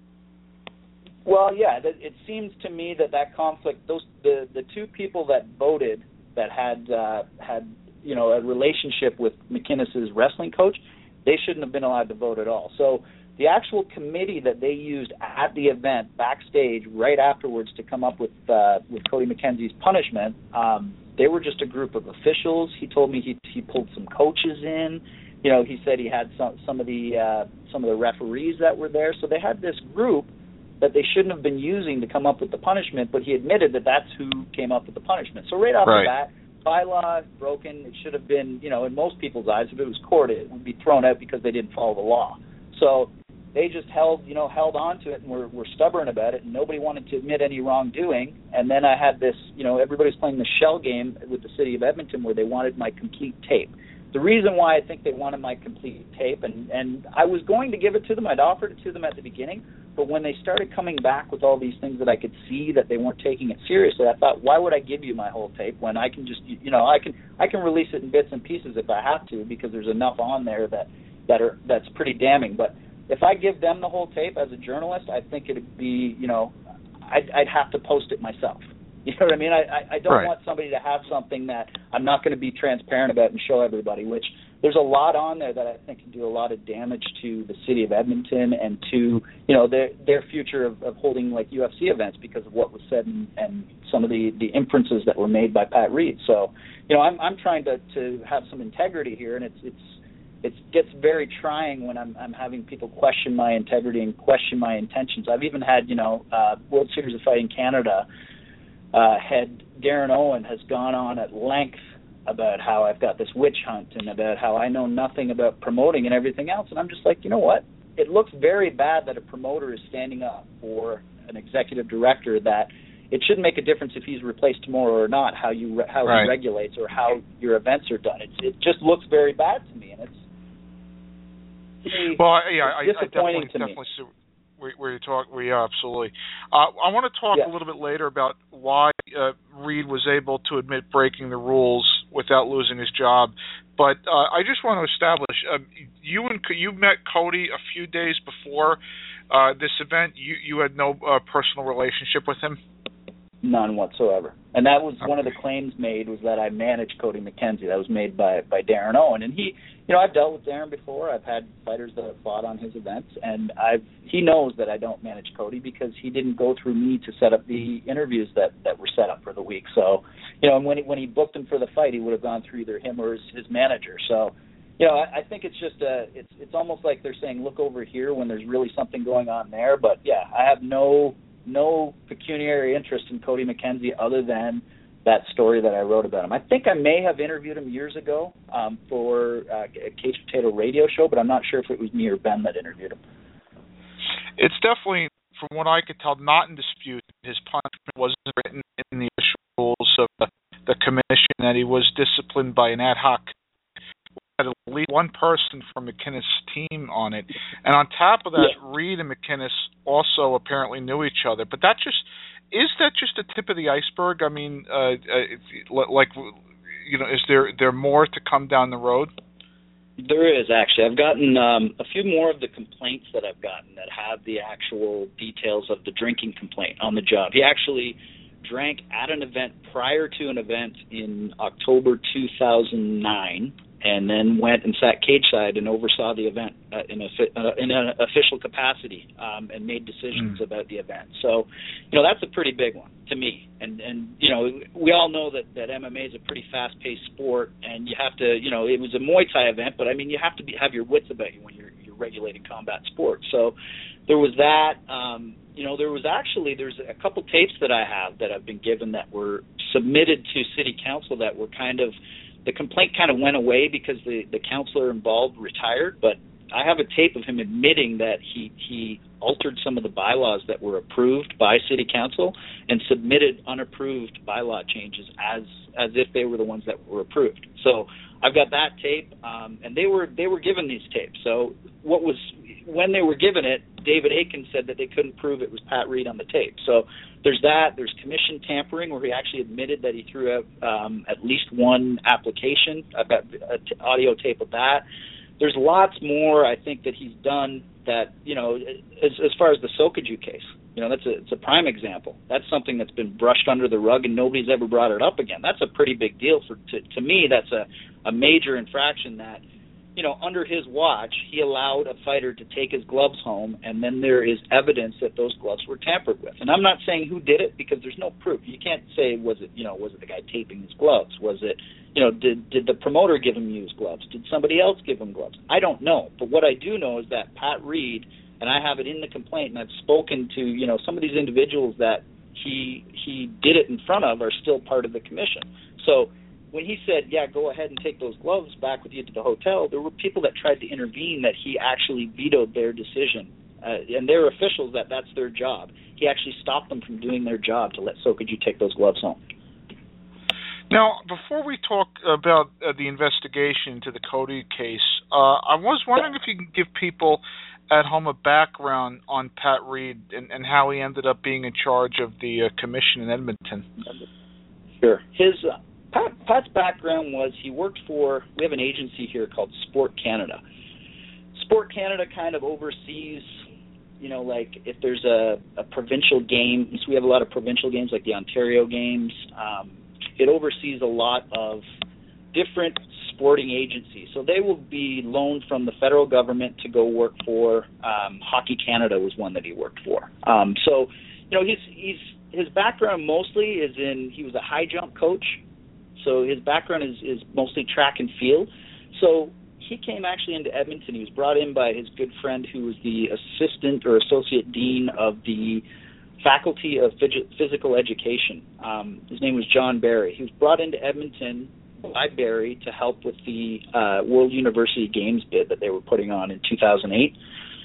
Well, yeah, it seems to me that that conflict, those the, the two people that voted that had uh, had you know a relationship with McInnes's wrestling coach, they shouldn't have been allowed to vote at all. So the actual committee that they used at the event backstage right afterwards to come up with uh, with Cody McKenzie's punishment, um, they were just a group of officials. He told me he he pulled some coaches in. You know, he said he had some some of the uh, some of the referees that were there. So they had this group that they shouldn't have been using to come up with the punishment, but he admitted that that's who came up with the punishment. So right off right. the bat, bylaw broken. It should have been, you know, in most people's eyes, if it was court, it would be thrown out because they didn't follow the law. So they just held, you know, held on to it and were, were stubborn about it, and nobody wanted to admit any wrongdoing. And then I had this, you know, everybody's playing the shell game with the city of Edmonton where they wanted my complete tape. The reason why I think they wanted my complete tape, and, and I was going to give it to them, I'd offered it to them at the beginning, but when they started coming back with all these things that I could see that they weren't taking it seriously, I thought, why would I give you my whole tape when I can just, you know, I can I can release it in bits and pieces if I have to, because there's enough on there that, that are that's pretty damning. But if I give them the whole tape as a journalist, I think it'd be, you know, I'd, I'd have to post it myself. You know what I mean? I, I don't right. want somebody to have something that I'm not going to be transparent about and show everybody, which there's a lot on there that I think can do a lot of damage to the city of Edmonton and to, you know, their their future of, of holding like U F C events because of what was said and, and some of the, the inferences that were made by Pat Reed. So, you know, I'm I'm trying to, to have some integrity here, and it's it's it gets very trying when I'm I'm having people question my integrity and question my intentions. I've even had, you know, uh, World Series of Fighting Canada Uh, head Darren Owen has gone on at length about how I've got this witch hunt and about how I know nothing about promoting and everything else. And I'm just like, you know what? It looks very bad that a promoter is standing up for an executive director that it shouldn't make a difference if he's replaced tomorrow or not, how you re- how right. he regulates or how your events are done. It's, it just looks very bad to me, and it's, it's well, yeah, it's I, disappointing I definitely, to definitely me. See where, where you talk, where you absolutely. Uh, I want to talk yes. a little bit later about why uh, Reed was able to admit breaking the rules without losing his job, but uh, I just want to establish uh, you and you met Cody a few days before uh, this event. You you had no uh, personal relationship with him. None whatsoever. And that was okay. one of the claims made, was that I managed Cody McKenzie. That was made by, by Darren Owen. And he, you know, I've dealt with Darren before. I've had fighters that have fought on his events, and I've he knows that I don't manage Cody because he didn't go through me to set up the interviews that, that were set up for the week. So, you know, and when he, when he booked him for the fight, he would have gone through either him or his, his manager. So, you know, I, I think it's just a, it's it's almost like they're saying, look over here when there's really something going on there. But yeah, I have no no pecuniary interest in Cody McKenzie other than that story that I wrote about him. I think I may have interviewed him years ago um, for uh, a Cage Potato radio show, but I'm not sure if it was me or Ben that interviewed him. It's definitely, from what I could tell, not in dispute. His punishment wasn't written in the official rules of the, the commission, that he was disciplined by an ad hoc. Had at least one person from McInnes' team on it, and on top of that, yeah. Reed and McInnes also apparently knew each other. But that just is that just the tip of the iceberg? I mean, uh, uh, like, you know, is there there more to come down the road? There is, actually. I've gotten um, a few more of the complaints that I've gotten that have the actual details of the drinking complaint on the job. He actually drank at an event prior to an event in October two thousand nine, and then went and sat cage side and oversaw the event uh, in a uh, in an official capacity um, and made decisions mm. about the event. So, you know, that's a pretty big one to me. And and you know, we all know that, that M M A is a pretty fast-paced sport, and you have to, you know, it was a Muay Thai event, but I mean, you have to be, have your wits about you when you're you're regulating combat sports. So, there was that. Um, you know, there was actually there's a couple tapes that I have that I've been given that were submitted to City Council that were kind of. The complaint kind of went away because the, the counselor involved retired, but I have a tape of him admitting that he, he altered some of the bylaws that were approved by City Council and submitted unapproved bylaw changes as as if they were the ones that were approved. So I've got that tape, um, and they were they were given these tapes. So what was when they were given it, David Aiken said that they couldn't prove it was Pat Reed on the tape. So there's that. There's commission tampering, where he actually admitted that he threw out um, at least one application. I've got a t- audio tape of that. There's lots more, I think, that he's done that, you know, as, as far as the Sokaju case. You know, that's a, it's a prime example. That's something that's been brushed under the rug and nobody's ever brought it up again. That's a pretty big deal. For to, to me, that's a, a major infraction that, you know, under his watch, he allowed a fighter to take his gloves home, and then there is evidence that those gloves were tampered with. And I'm not saying who did it, because there's no proof. You can't say, was it, you know, was it the guy taping his gloves? Was it, you know, did did the promoter give him used gloves? Did somebody else give him gloves? I don't know. But what I do know is that Pat Reed, and I have it in the complaint, and I've spoken to, you know, some of these individuals that he he did it in front of are still part of the commission. So when he said, yeah, go ahead and take those gloves back with you to the hotel, there were people that tried to intervene that he actually vetoed their decision. Uh, and they're officials that that's their job. He actually stopped them from doing their job to let Sokaju take those gloves home. Now, before we talk about uh, the investigation into the Cody case, uh, I was wondering if you can give people at home a background on Pat Reed and, and how he ended up being in charge of the uh, commission in Edmonton. Sure. His uh, Pat, Pat's background was he worked for, we have an agency here called Sport Canada. Sport Canada kind of oversees, you know, like if there's a, a provincial game, so we have a lot of provincial games like the Ontario games. Um, it oversees a lot of different sporting agencies. So they will be loaned from the federal government to go work for, um, Hockey Canada was one that he worked for. Um, so, you know, he's, he's, his background mostly is in, he was a high jump coach. So his background is, is mostly track and field. So he came actually into Edmonton. He was brought in by his good friend who was the assistant or associate dean of the Faculty of Physical Education. Um, his name was John Barry. He was brought into Edmonton by Barry to help with the uh, World University Games bid that they were putting on in two thousand eight.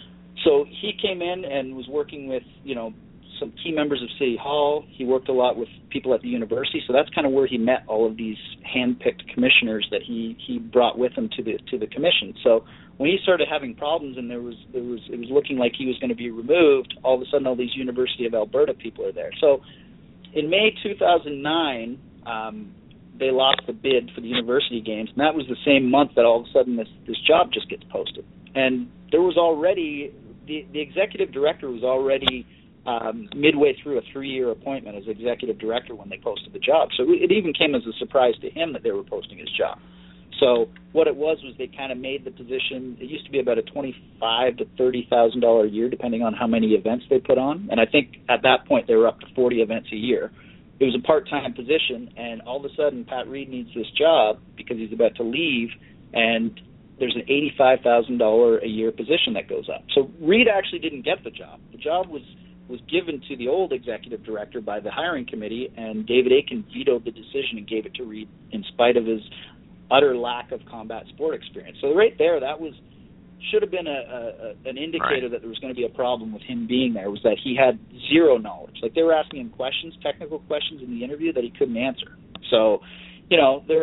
So he came in and was working with, you know, some key members of City Hall. He worked a lot with people at the university, so that's kind of where he met all of these hand-picked commissioners that he, he brought with him to the to the commission. So when he started having problems and there was there was it was looking like he was going to be removed, all of a sudden all these University of Alberta people are there. So in May two thousand nine, um, they lost the bid for the university games, and that was the same month that all of a sudden this this job just gets posted. And there was already the the executive director was already Um, midway through a three-year appointment as executive director when they posted the job. So it even came as a surprise to him that they were posting his job. So what it was was they kind of made the position, it used to be about a twenty-five thousand to thirty thousand dollars a year, depending on how many events they put on. And I think at that point they were up to forty events a year. It was a part-time position, and all of a sudden Pat Reed needs this job because he's about to leave, and there's an eighty-five thousand dollars a year position that goes up. So Reed actually didn't get the job. The job was was given to the old executive director by the hiring committee, and David Aiken vetoed the decision and gave it to Reed in spite of his utter lack of combat sport experience. So right there, that was should have been a, a an indicator right. that there was going to be a problem with him being there, was that he had zero knowledge. Like, they were asking him questions, technical questions in the interview that he couldn't answer. So, you know, there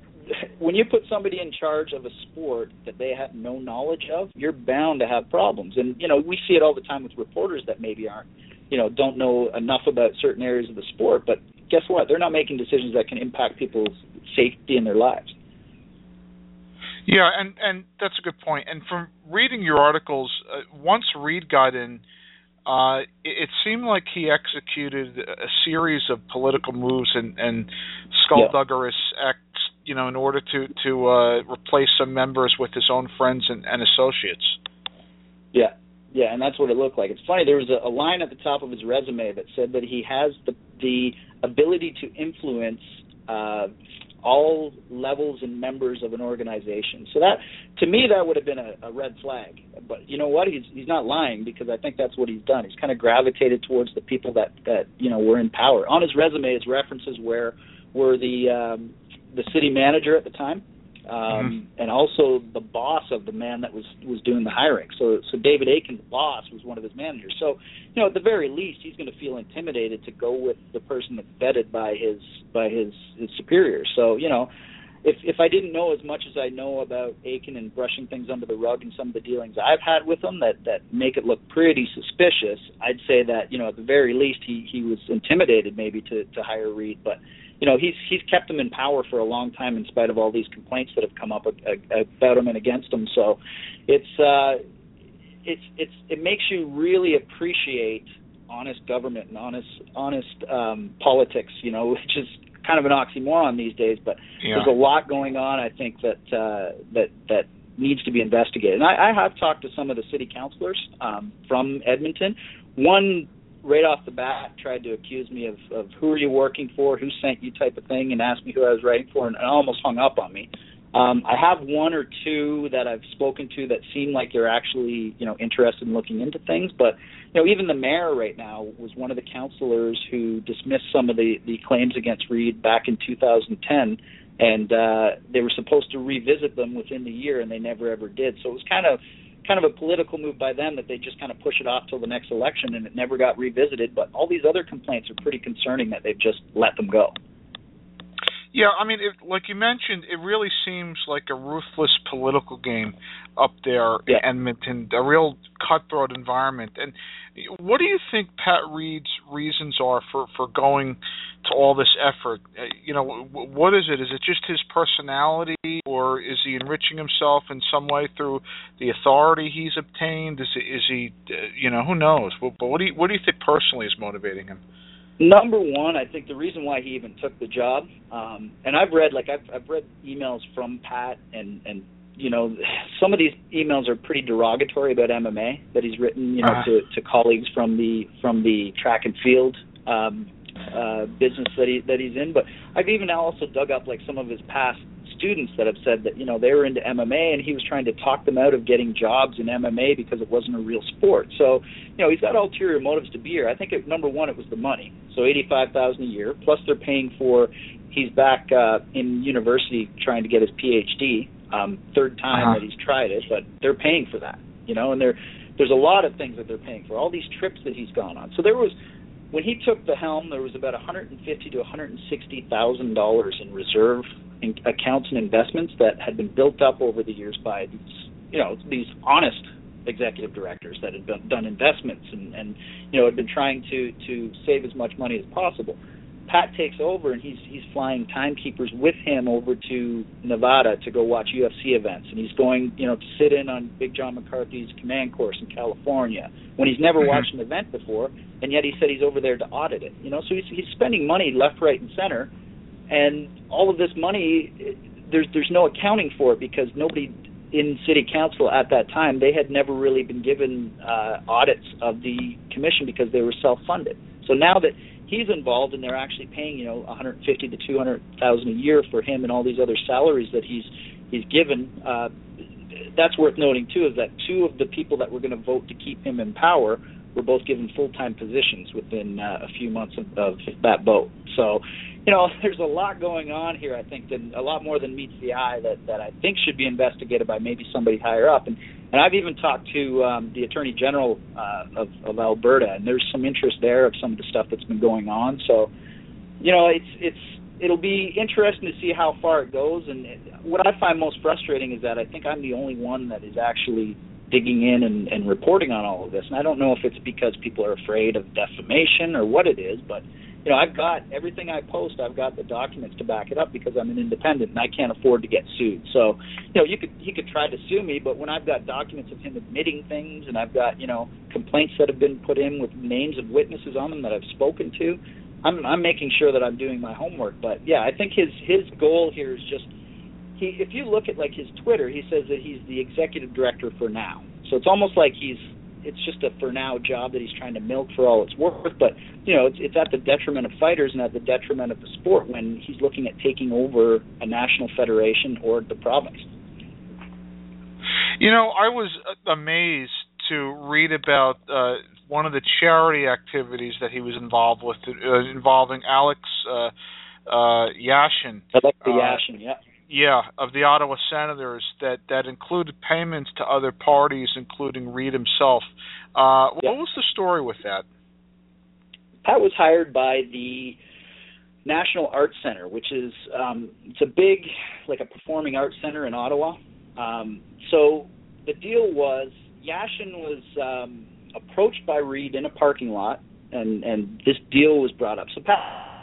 when you put somebody in charge of a sport that they have no knowledge of, you're bound to have problems. And, you know, we see it all the time with reporters that maybe aren't, you know, don't know enough about certain areas of the sport. But guess what? They're not making decisions that can impact people's safety in their lives. Yeah, and, and that's a good point. And from reading your articles, uh, once Reed got in, uh, it, it seemed like he executed a series of political moves and, and skullduggerous yeah. acts, you know, in order to to uh, replace some members with his own friends and, and associates. Yeah, yeah, and that's what it looked like. It's funny, there was a, a line at the top of his resume that said that he has the the ability to influence uh, all levels and members of an organization. So that, to me, that would have been a, a red flag. But you know what? He's he's not lying, because I think that's what he's done. He's kind of gravitated towards the people that, that you know, were in power. On his resume, his references were were the um, the city manager at the time, um, mm-hmm. and also the boss of the man that was, was doing the hiring. So so David Aiken's boss was one of his managers. So, you know, at the very least, he's going to feel intimidated to go with the person that's vetted by his by his, his superiors. So, you know, if if I didn't know as much as I know about Akin and brushing things under the rug and some of the dealings I've had with him that, that make it look pretty suspicious, I'd say that, you know, at the very least he, he was intimidated maybe to, to hire Reed. But, you know, he's he's kept him in power for a long time in spite of all these complaints that have come up about him and against him. So it's uh, it's it's it makes you really appreciate honest government and honest honest um, politics, you know, which is kind of an oxymoron these days, but yeah. There's a lot going on, I think, that uh, that that needs to be investigated. And I, I have talked to some of the city councilors um, from Edmonton. One, right off the bat, tried to accuse me of, of who are you working for, who sent you type of thing, and asked me who I was writing for, and, and almost hung up on me. Um, I have one or two that I've spoken to that seem like they're actually, you know, interested in looking into things. But, you know, even the mayor right now was one of the councillors who dismissed some of the, the claims against Reed back in two thousand ten, and uh, they were supposed to revisit them within the year, and they never ever did. So it was kind of kind of a political move by them that they just kind of push it off till the next election, and it never got revisited. But all these other complaints are pretty concerning that they've just let them go. Yeah, I mean, it, like you mentioned, it really seems like a ruthless political game up there yeah. in Edmonton, a real cutthroat environment. And what do you think Pat Reed's reasons are for, for going to all this effort? Uh, you know, what is it? Is it just his personality, or is he enriching himself in some way through the authority he's obtained? Is, is he, uh, you know, who knows? But, but what do you, what do you think personally is motivating him? Number one, I think the reason why he even took the job, um, and I've read like I've, I've read emails from Pat, and, and you know some of these emails are pretty derogatory about M M A that he's written, you know, uh-huh. to, to colleagues from the from the track and field um, uh, business that he that he's in. But I've even also dug up like some of his past students that have said that, you know, they were into M M A and he was trying to talk them out of getting jobs in M M A because it wasn't a real sport. So, you know, he's got ulterior motives to be here. I think, it, number one, it was the money. So eighty-five thousand dollars a year, plus they're paying for, he's back uh, in university trying to get his P H D, um, third time uh-huh. that he's tried it, but they're paying for that, you know, and there, there's a lot of things that they're paying for, all these trips that he's gone on. So there was, when he took the helm, there was about one hundred fifty thousand to one hundred sixty thousand dollars in reserve in accounts and investments that had been built up over the years by these, you know, these honest executive directors that had been, done investments and, and, you know, had been trying to, to save as much money as possible. Pat takes over, and he's he's flying timekeepers with him over to Nevada to go watch U F C events, and he's going, you know, to sit in on Big John McCarthy's command course in California when he's never mm-hmm. watched an event before, and yet he said he's over there to audit it. You know, so he's he's spending money left, right, and center, and all of this money, there's there's no accounting for it because nobody in city council at that time, they had never really been given uh, audits of the commission because they were self-funded. So now that he's involved and they're actually paying, you know, one hundred fifty thousand to two hundred thousand a year for him and all these other salaries that he's he's given, uh, that's worth noting too, is that two of the people that were going to vote to keep him in power were both given full-time positions within uh, a few months of, of that vote. So, you know, there's a lot going on here, I think, than, a lot more than meets the eye that, that I think should be investigated by maybe somebody higher up. And, and I've even talked to um, the Attorney General uh, of, of Alberta, and there's some interest there of some of the stuff that's been going on. So, you know, it's it's it'll be interesting to see how far it goes. And it, what I find most frustrating is that I think I'm the only one that is actually digging in and, and reporting on all of this. And I don't know if it's because people are afraid of defamation or what it is, but, you know, I've got everything I post, I've got the documents to back it up because I'm an independent and I can't afford to get sued. So, you know, you could he could try to sue me, but when I've got documents of him admitting things and I've got, you know, complaints that have been put in with names of witnesses on them that I've spoken to, I'm I'm making sure that I'm doing my homework. But yeah, I think his his goal here is just, he if you look at like his Twitter, he says that he's the executive director for now. So it's almost like he's it's just a for now job that he's trying to milk for all it's worth. But, you know, it's, it's at the detriment of fighters and at the detriment of the sport when he's looking at taking over a national federation or the province. You know, I was amazed to read about uh, one of the charity activities that he was involved with, uh, involving Alex uh, uh, Yashin. Alex uh, Yashin, yeah. Yeah, of the Ottawa Senators, that, that included payments to other parties, including Reed himself. Uh, what yeah. was the story with that? Pat was hired by the National Arts Center, which is um, it's a big, like a performing arts center in Ottawa. Um, so the deal was Yashin was um, approached by Reed in a parking lot, and, and this deal was brought up. So Pat,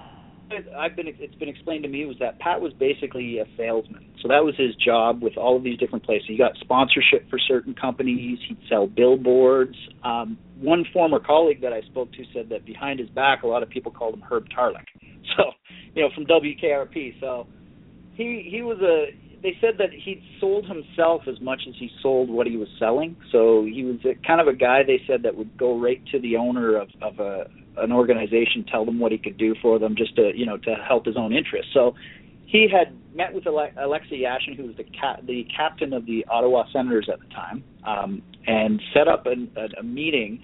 I've been it's been explained to me was that Pat was basically a salesman. So that was his job with all of these different places. He got sponsorship for certain companies. He'd sell billboards. Um, one former colleague that I spoke to said that behind his back, a lot of people called him Herb Tarlick. So, you know, from W K R P. So he he was a. They said that he'd sold himself as much as he sold what he was selling. So he was a, kind of a guy, they said, that would go right to the owner of, of a an organization, tell them what he could do for them, just to you know to help his own interests. So he had met with Ale- Alexei Yashin, who was the ca- the captain of the Ottawa Senators at the time, um, and set up a, a, a meeting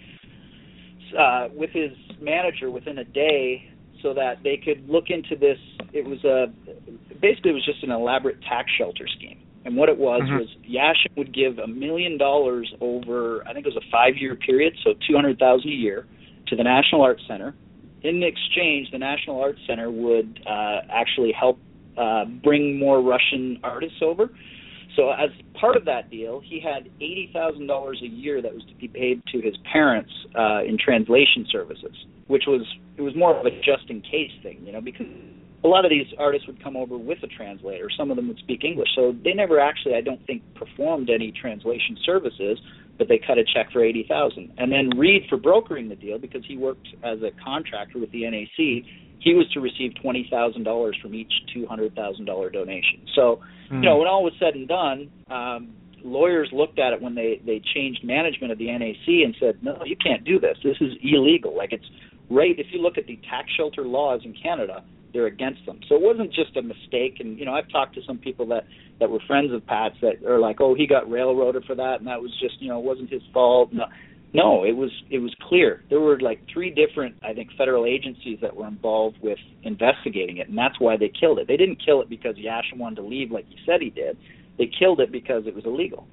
uh, with his manager within a day, so that they could look into this. It was a basically it was just an elaborate tax shelter scheme, and what it was mm-hmm. was Yashin would give a million dollars over, I think it was a five-year period, so two hundred thousand a year, to the National Arts Center. In exchange, the National Arts Center would uh, actually help uh, bring more Russian artists over. So as part of that deal, he had eighty thousand dollars a year that was to be paid to his parents uh, in translation services, which was it was more of a just-in-case thing, you know, because a lot of these artists would come over with a translator. Some of them would speak English. So they never actually, I don't think, performed any translation services, but they cut a check for eighty thousand dollars. And then Reed, for brokering the deal, because he worked as a contractor with the N A C, he was to receive twenty thousand dollars from each two hundred thousand dollars donation. So, mm. you know, when all was said and done, um, lawyers looked at it when they, they changed management of the N A C and said, no, you can't do this. This is illegal. Like, it's right, if you look at the tax shelter laws in Canada, they're against them. So it wasn't just a mistake. And, you know, I've talked to some people that, that were friends of Pat's that are like, oh, he got railroaded for that, and that was just, you know, it wasn't his fault. No, no, it was it was clear. There were like three different, I think, federal agencies that were involved with investigating it, and that's why they killed it. They didn't kill it because Yashin wanted to leave like he said he did. They killed it because it was illegal.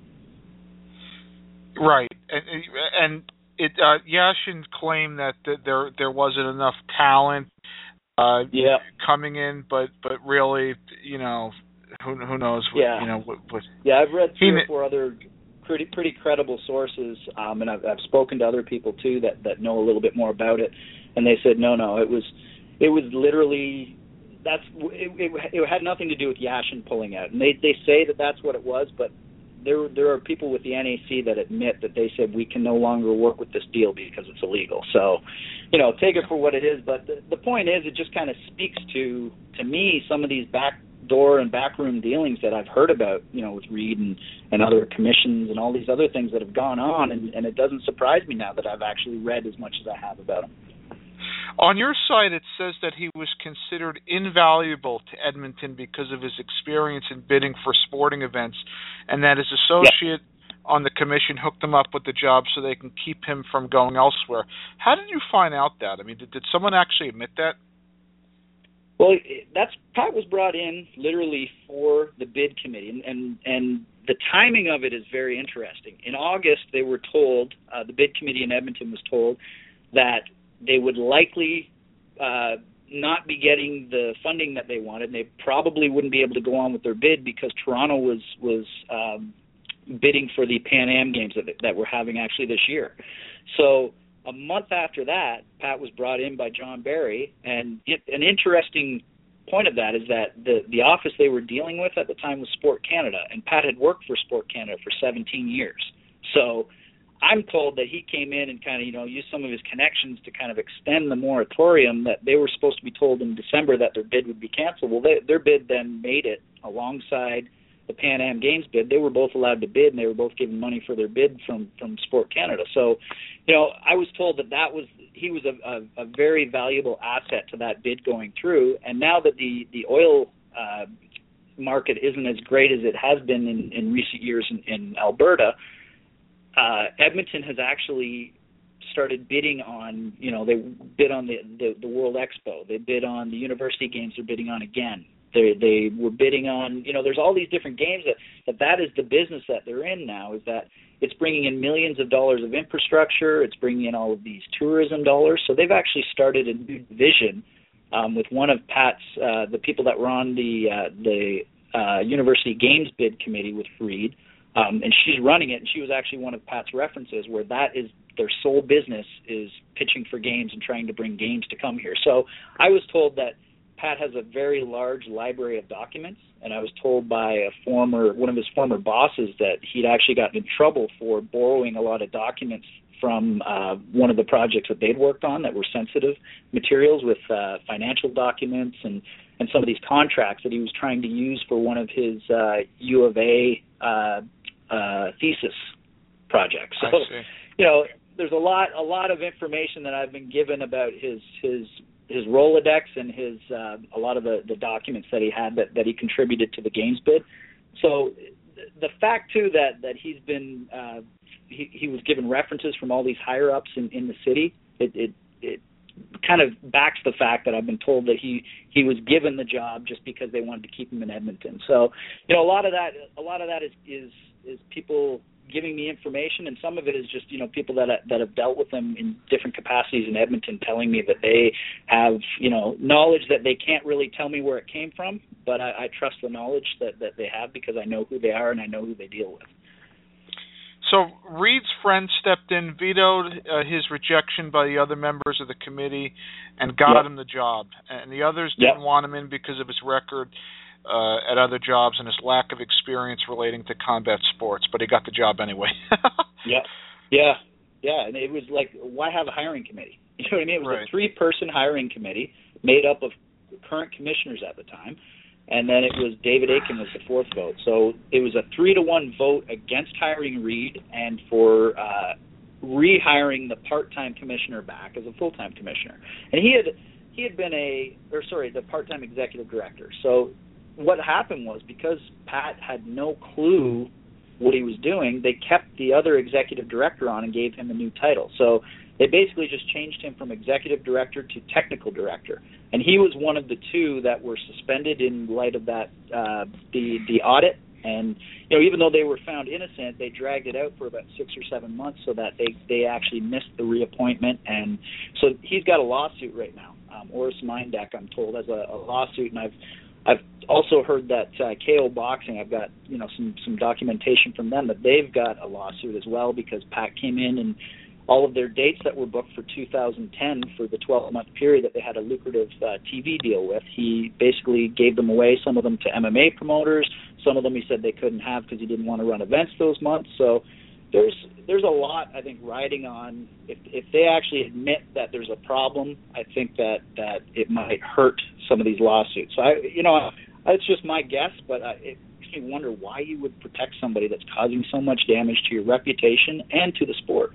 Right. And, and it uh, Yashin claimed that there there wasn't enough talent Uh, yeah. coming in, but but really, you know, who who knows? What, yeah. You know, what, what yeah, I've read three he, or four other pretty pretty credible sources, um, and I've, I've spoken to other people too that, that know a little bit more about it, and they said no, no, it was it was literally that's it, it, it had nothing to do with Yashin pulling out, and they they say that that's what it was, but there there are people with the N A C that admit that they said we can no longer work with this deal because it's illegal. So, you know, take it for what it is. But the, the point is, it just kind of speaks to to me some of these backdoor and backroom dealings that I've heard about, you know, with Reed and, and other commissions and all these other things that have gone on. And, and it doesn't surprise me now that I've actually read as much as I have about them. On your site, it says that he was considered invaluable to Edmonton because of his experience in bidding for sporting events, and that his associate yeah. on the commission hooked him up with the job so they can keep him from going elsewhere. How did you find out that? I mean, did, did someone actually admit that? Well, that's Pat was brought in literally for the bid committee, and and, and the timing of it is very interesting. In August, they were told, uh, the bid committee in Edmonton was told that they would likely uh, not be getting the funding that they wanted. And they probably wouldn't be able to go on with their bid because Toronto was was um, bidding for the Pan Am Games that, that we're having actually this year. So a month after that, Pat was brought in by John Barry, and it, an interesting point of that is that the, the office they were dealing with at the time was Sport Canada, and Pat had worked for Sport Canada for seventeen years. So I'm told that he came in and kind of, you know, used some of his connections to kind of extend the moratorium that they were supposed to be told in December that their bid would be canceled. Well, they, their bid then made it alongside the Pan Am Games bid. They were both allowed to bid, and they were both given money for their bid from, from Sport Canada. So, you know, I was told that that was he was a, a, a very valuable asset to that bid going through. And now that the, the oil uh, market isn't as great as it has been in, in recent years in, in Alberta, Uh, Edmonton has actually started bidding on, you know, they bid on the, the, the World Expo. They bid on the University Games they're bidding on again. They they were bidding on, you know, there's all these different games that, that that is the business that they're in now, is that it's bringing in millions of dollars of infrastructure. It's bringing in all of these tourism dollars. So they've actually started a new division um, with one of Pat's, uh, the people that were on the uh, the uh, University Games Bid Committee with Reed, um, and she's running it, and she was actually one of Pat's references, where that is their sole business is pitching for games and trying to bring games to come here. So I was told that Pat has a very large library of documents, and I was told by a former one of his former bosses that he'd actually gotten in trouble for borrowing a lot of documents from uh, one of the projects that they'd worked on that were sensitive materials with uh, financial documents and, and some of these contracts that he was trying to use for one of his uh, U of A uh, uh, thesis projects. So, you know, there's a lot a lot of information that I've been given about his his his Rolodex and his uh, a lot of the, the documents that he had that, that he contributed to the games bid. So the fact too that, that he's been uh, he, he was given references from all these higher ups in, in the city, it, it it kind of backs the fact that I've been told that he, he was given the job just because they wanted to keep him in Edmonton. So, you know, a lot of that a lot of that is is, is people giving me information, and some of it is just, you know, people that that have dealt with them in different capacities in Edmonton telling me that they have, you know, knowledge that they can't really tell me where it came from, but I, I trust the knowledge that, that they have because I know who they are and I know who they deal with. So Reed's friend stepped in, vetoed uh, his rejection by the other members of the committee, and got yep. him the job. And the others didn't yep. want him in because of his record Uh, at other jobs and his lack of experience relating to combat sports, but he got the job anyway. yeah, yeah, yeah. And it was like, why have a hiring committee? You know what I mean? It was right. a three-person hiring committee made up of current commissioners at the time, and then it was David Akin was the fourth vote. So it was a three to one vote against hiring Reed and for uh, rehiring the part-time commissioner back as a full-time commissioner. And he had he had been a, or sorry, the part-time executive director. So what happened was, because Pat had no clue what he was doing, they kept the other executive director on and gave him a new title. So they basically just changed him from executive director to technical director. And he was one of the two that were suspended in light of that, uh, the, the audit. And, you know, even though they were found innocent, they dragged it out for about six or seven months so that they, they actually missed the reappointment. And so he's got a lawsuit right now. Um, Oris Mindeck, I'm told, has a, a lawsuit, and I've I've also heard that uh, K O Boxing, I've got, you know, some, some documentation from them that they've got a lawsuit as well, because Pat came in and all of their dates that were booked for two thousand ten for the twelve-month period that they had a lucrative uh, T V deal with, he basically gave them away, some of them to M M A promoters, some of them he said they couldn't have because he didn't want to run events those months. So there's there's a lot, I think, riding on, if if they actually admit that there's a problem, I think that, that it might hurt some of these lawsuits. So, I, you know, it's just my guess, but I, it makes me wonder why you would protect somebody that's causing so much damage to your reputation and to the sport.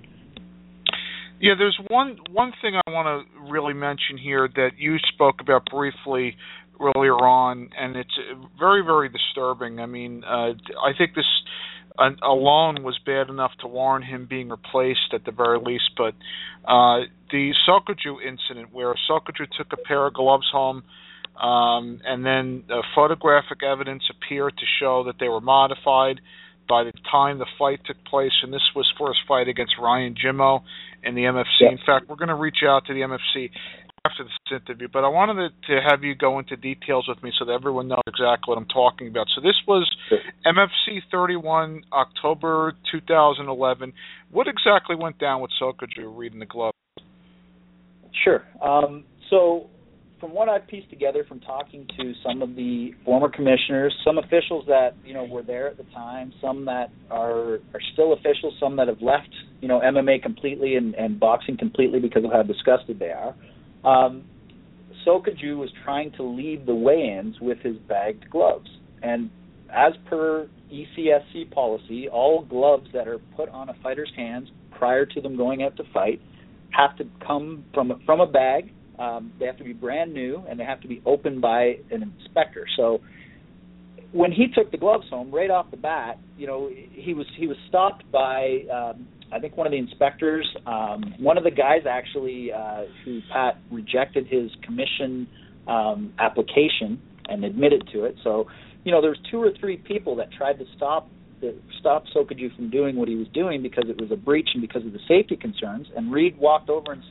Yeah, there's one one thing I want to really mention here that you spoke about briefly earlier on, and it's very, very disturbing. I mean, uh, I think this uh, alone was bad enough to warrant him being replaced at the very least, but uh, the Sokaju incident, where Sokaju took a pair of gloves home, um, and then uh, photographic evidence appeared to show that they were modified by the time the fight took place, and this was for his fight against Ryan Jimmo in the M F C. Yep. In fact, we're going to reach out to the M F C after this interview, but I wanted to have you go into details with me so that everyone knows exactly what I'm talking about. So this was sure. M F C thirty-one, October two thousand eleven. What exactly went down with Sokaju reading the glove? Sure. Um, so from what I've pieced together from talking to some of the former commissioners, some officials that, you know, were there at the time, some that are are still officials, some that have left, you know, M M A completely and, and boxing completely because of how disgusted they are. Um, Sokaju was trying to leave the weigh-ins with his bagged gloves. And as per E C S C policy, all gloves that are put on a fighter's hands prior to them going out to fight have to come from, from a bag. Um, they have to be brand new, and they have to be opened by an inspector. So when he took the gloves home, right off the bat, you know, he was he was stopped by, um, I think, one of the inspectors. Um, one of the guys actually uh, who Pat rejected his commission um, application and admitted to it. So, you know, there was two or three people that tried to stop the, stop Sokaju from doing what he was doing because it was a breach and because of the safety concerns. And Reed walked over and said,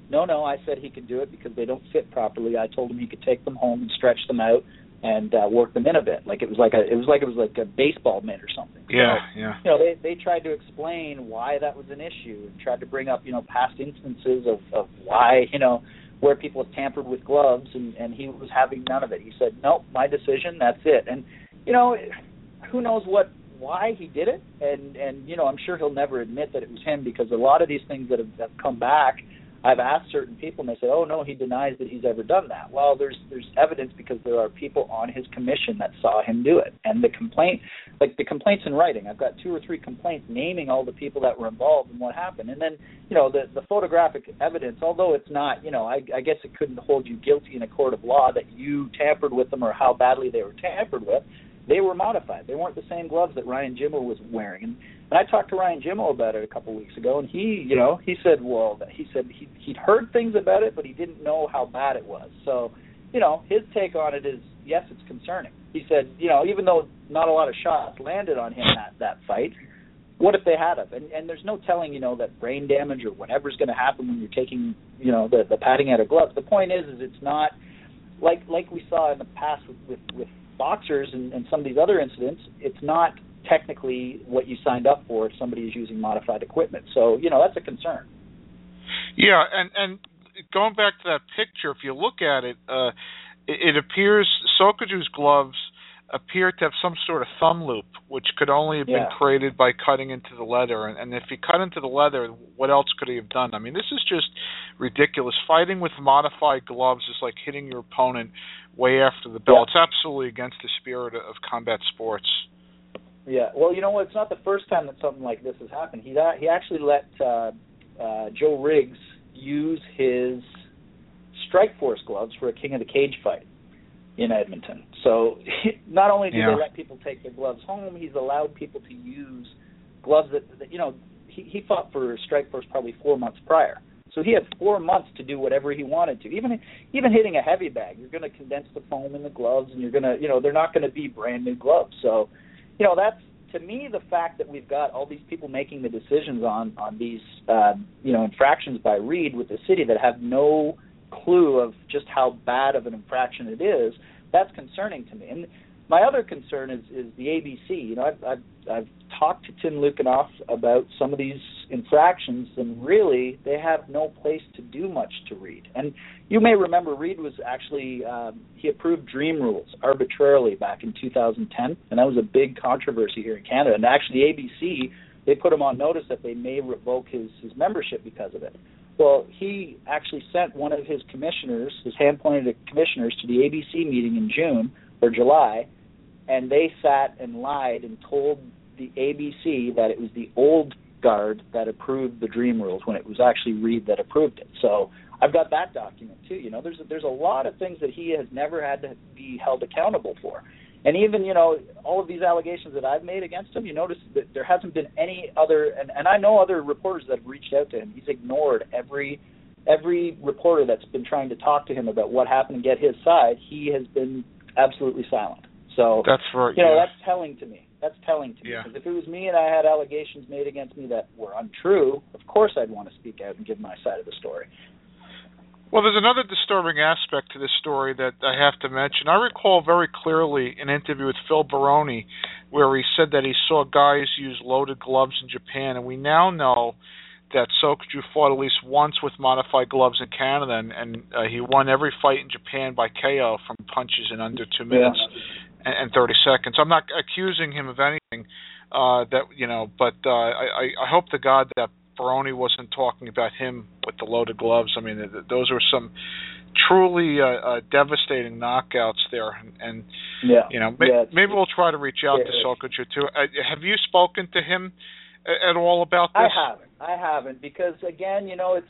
no, no, I said he could do it because they don't fit properly. I told him he could take them home and stretch them out and uh, work them in a bit. Like it was like a, it was like it was like a baseball mitt or something. Yeah, so, yeah. You know, they they tried to explain why that was an issue and tried to bring up, you know, past instances of, of why, you know, where people have tampered with gloves, and, and he was having none of it. He said, nope, my decision, that's it. And, you know, who knows what, why he did it, and, and, you know, I'm sure he'll never admit that it was him, because a lot of these things that have, have come back, I've asked certain people, and they say, oh, no, he denies that he's ever done that. Well, there's there's evidence because there are people on his commission that saw him do it. And the complaint, like the complaint's in writing. I've got two or three complaints naming all the people that were involved and what happened. And then, you know, the, the photographic evidence, although it's not, you know, I, I guess it couldn't hold you guilty in a court of law that you tampered with them or how badly they were tampered with. They were modified. They weren't the same gloves that Ryan Jimmo was wearing. And, and I talked to Ryan Jimmo about it a couple of weeks ago, and he, you know, he said, well, he said he, he'd heard things about it, but he didn't know how bad it was. So, you know, his take on it is, yes, it's concerning. He said, you know, even though not a lot of shots landed on him that, that fight, what if they had of? And, and there's no telling, you know, that brain damage or whatever's going to happen when you're taking, you know, the, the padding out of gloves. The point is, is it's not like like we saw in the past with, with, with boxers and, and some of these other incidents. It's not technically what you signed up for if somebody is using modified equipment. So, you know, that's a concern. Yeah, and, and going back to that picture, if you look at it, uh, it, it appears Sokoudjou's gloves appear to have some sort of thumb loop, which could only have been yeah. created by cutting into the leather. And, and if he cut into the leather, what else could he have done? I mean, this is just ridiculous. Fighting with modified gloves is like hitting your opponent way after the bell. Yeah. It's absolutely against the spirit of combat sports. Yeah, well, you know what? It's not the first time that something like this has happened. He he actually let uh, uh, Joe Riggs use his Strikeforce gloves for a King of the Cage fight in Edmonton. So not only do yeah. they let people take their gloves home, he's allowed people to use gloves that, that you know, he, he fought for Strikeforce probably four months prior. So he had four months to do whatever he wanted to. Even even hitting a heavy bag, you're going to condense the foam in the gloves, and you're going to, you know, they're not going to be brand new gloves. So, you know, that's, to me, the fact that we've got all these people making the decisions on, on these, uh, you know, infractions by Reed with the city that have no clue of just how bad of an infraction it is, that's concerning to me. And my other concern is, is the A B C. You know, I've, I've, I've talked to Tim Luckenoff about some of these infractions, and really they have no place to do much to Reed. And you may remember Reed was actually, um, he approved Dream Rules arbitrarily back in two thousand ten, and that was a big controversy here in Canada. And actually the A B C, they put him on notice that they may revoke his, his membership because of it. Well, he actually sent one of his commissioners, his hand-appointed commissioners, to the A B C meeting in June or July, and they sat and lied and told the A B C that it was the old guard that approved the Dream Rules when it was actually Reed that approved it. So I've got that document too. You know, there's a, there's a lot of things that he has never had to be held accountable for. And even, you know, all of these allegations that I've made against him, you notice that there hasn't been any other, and, and I know other reporters that have reached out to him. He's ignored every every reporter that's been trying to talk to him about what happened and get his side. He has been absolutely silent. So, that's right, you know, yeah. that's telling to me. That's telling to me. Yeah. Because if it was me and I had allegations made against me that were untrue, of course I'd want to speak out and give my side of the story. Well, there's another disturbing aspect to this story that I have to mention. I recall very clearly an interview with Phil Baroni where he said that he saw guys use loaded gloves in Japan, and we now know that Sokoudjou fought at least once with modified gloves in Canada, and, and uh, he won every fight in Japan by K O from punches in under two minutes Yeah. and, and thirty seconds. I'm not accusing him of anything, uh, that you know, but uh, I, I hope to God that Baroni wasn't talking about him with the loaded gloves. I mean, th- those were some truly uh, uh, devastating knockouts there, and, and yeah. you know, ma- yeah, maybe we'll try to reach out yeah, to Sokoudjou too. Uh, have you spoken to him a- at all about this? I haven't. I haven't because again, you know, it's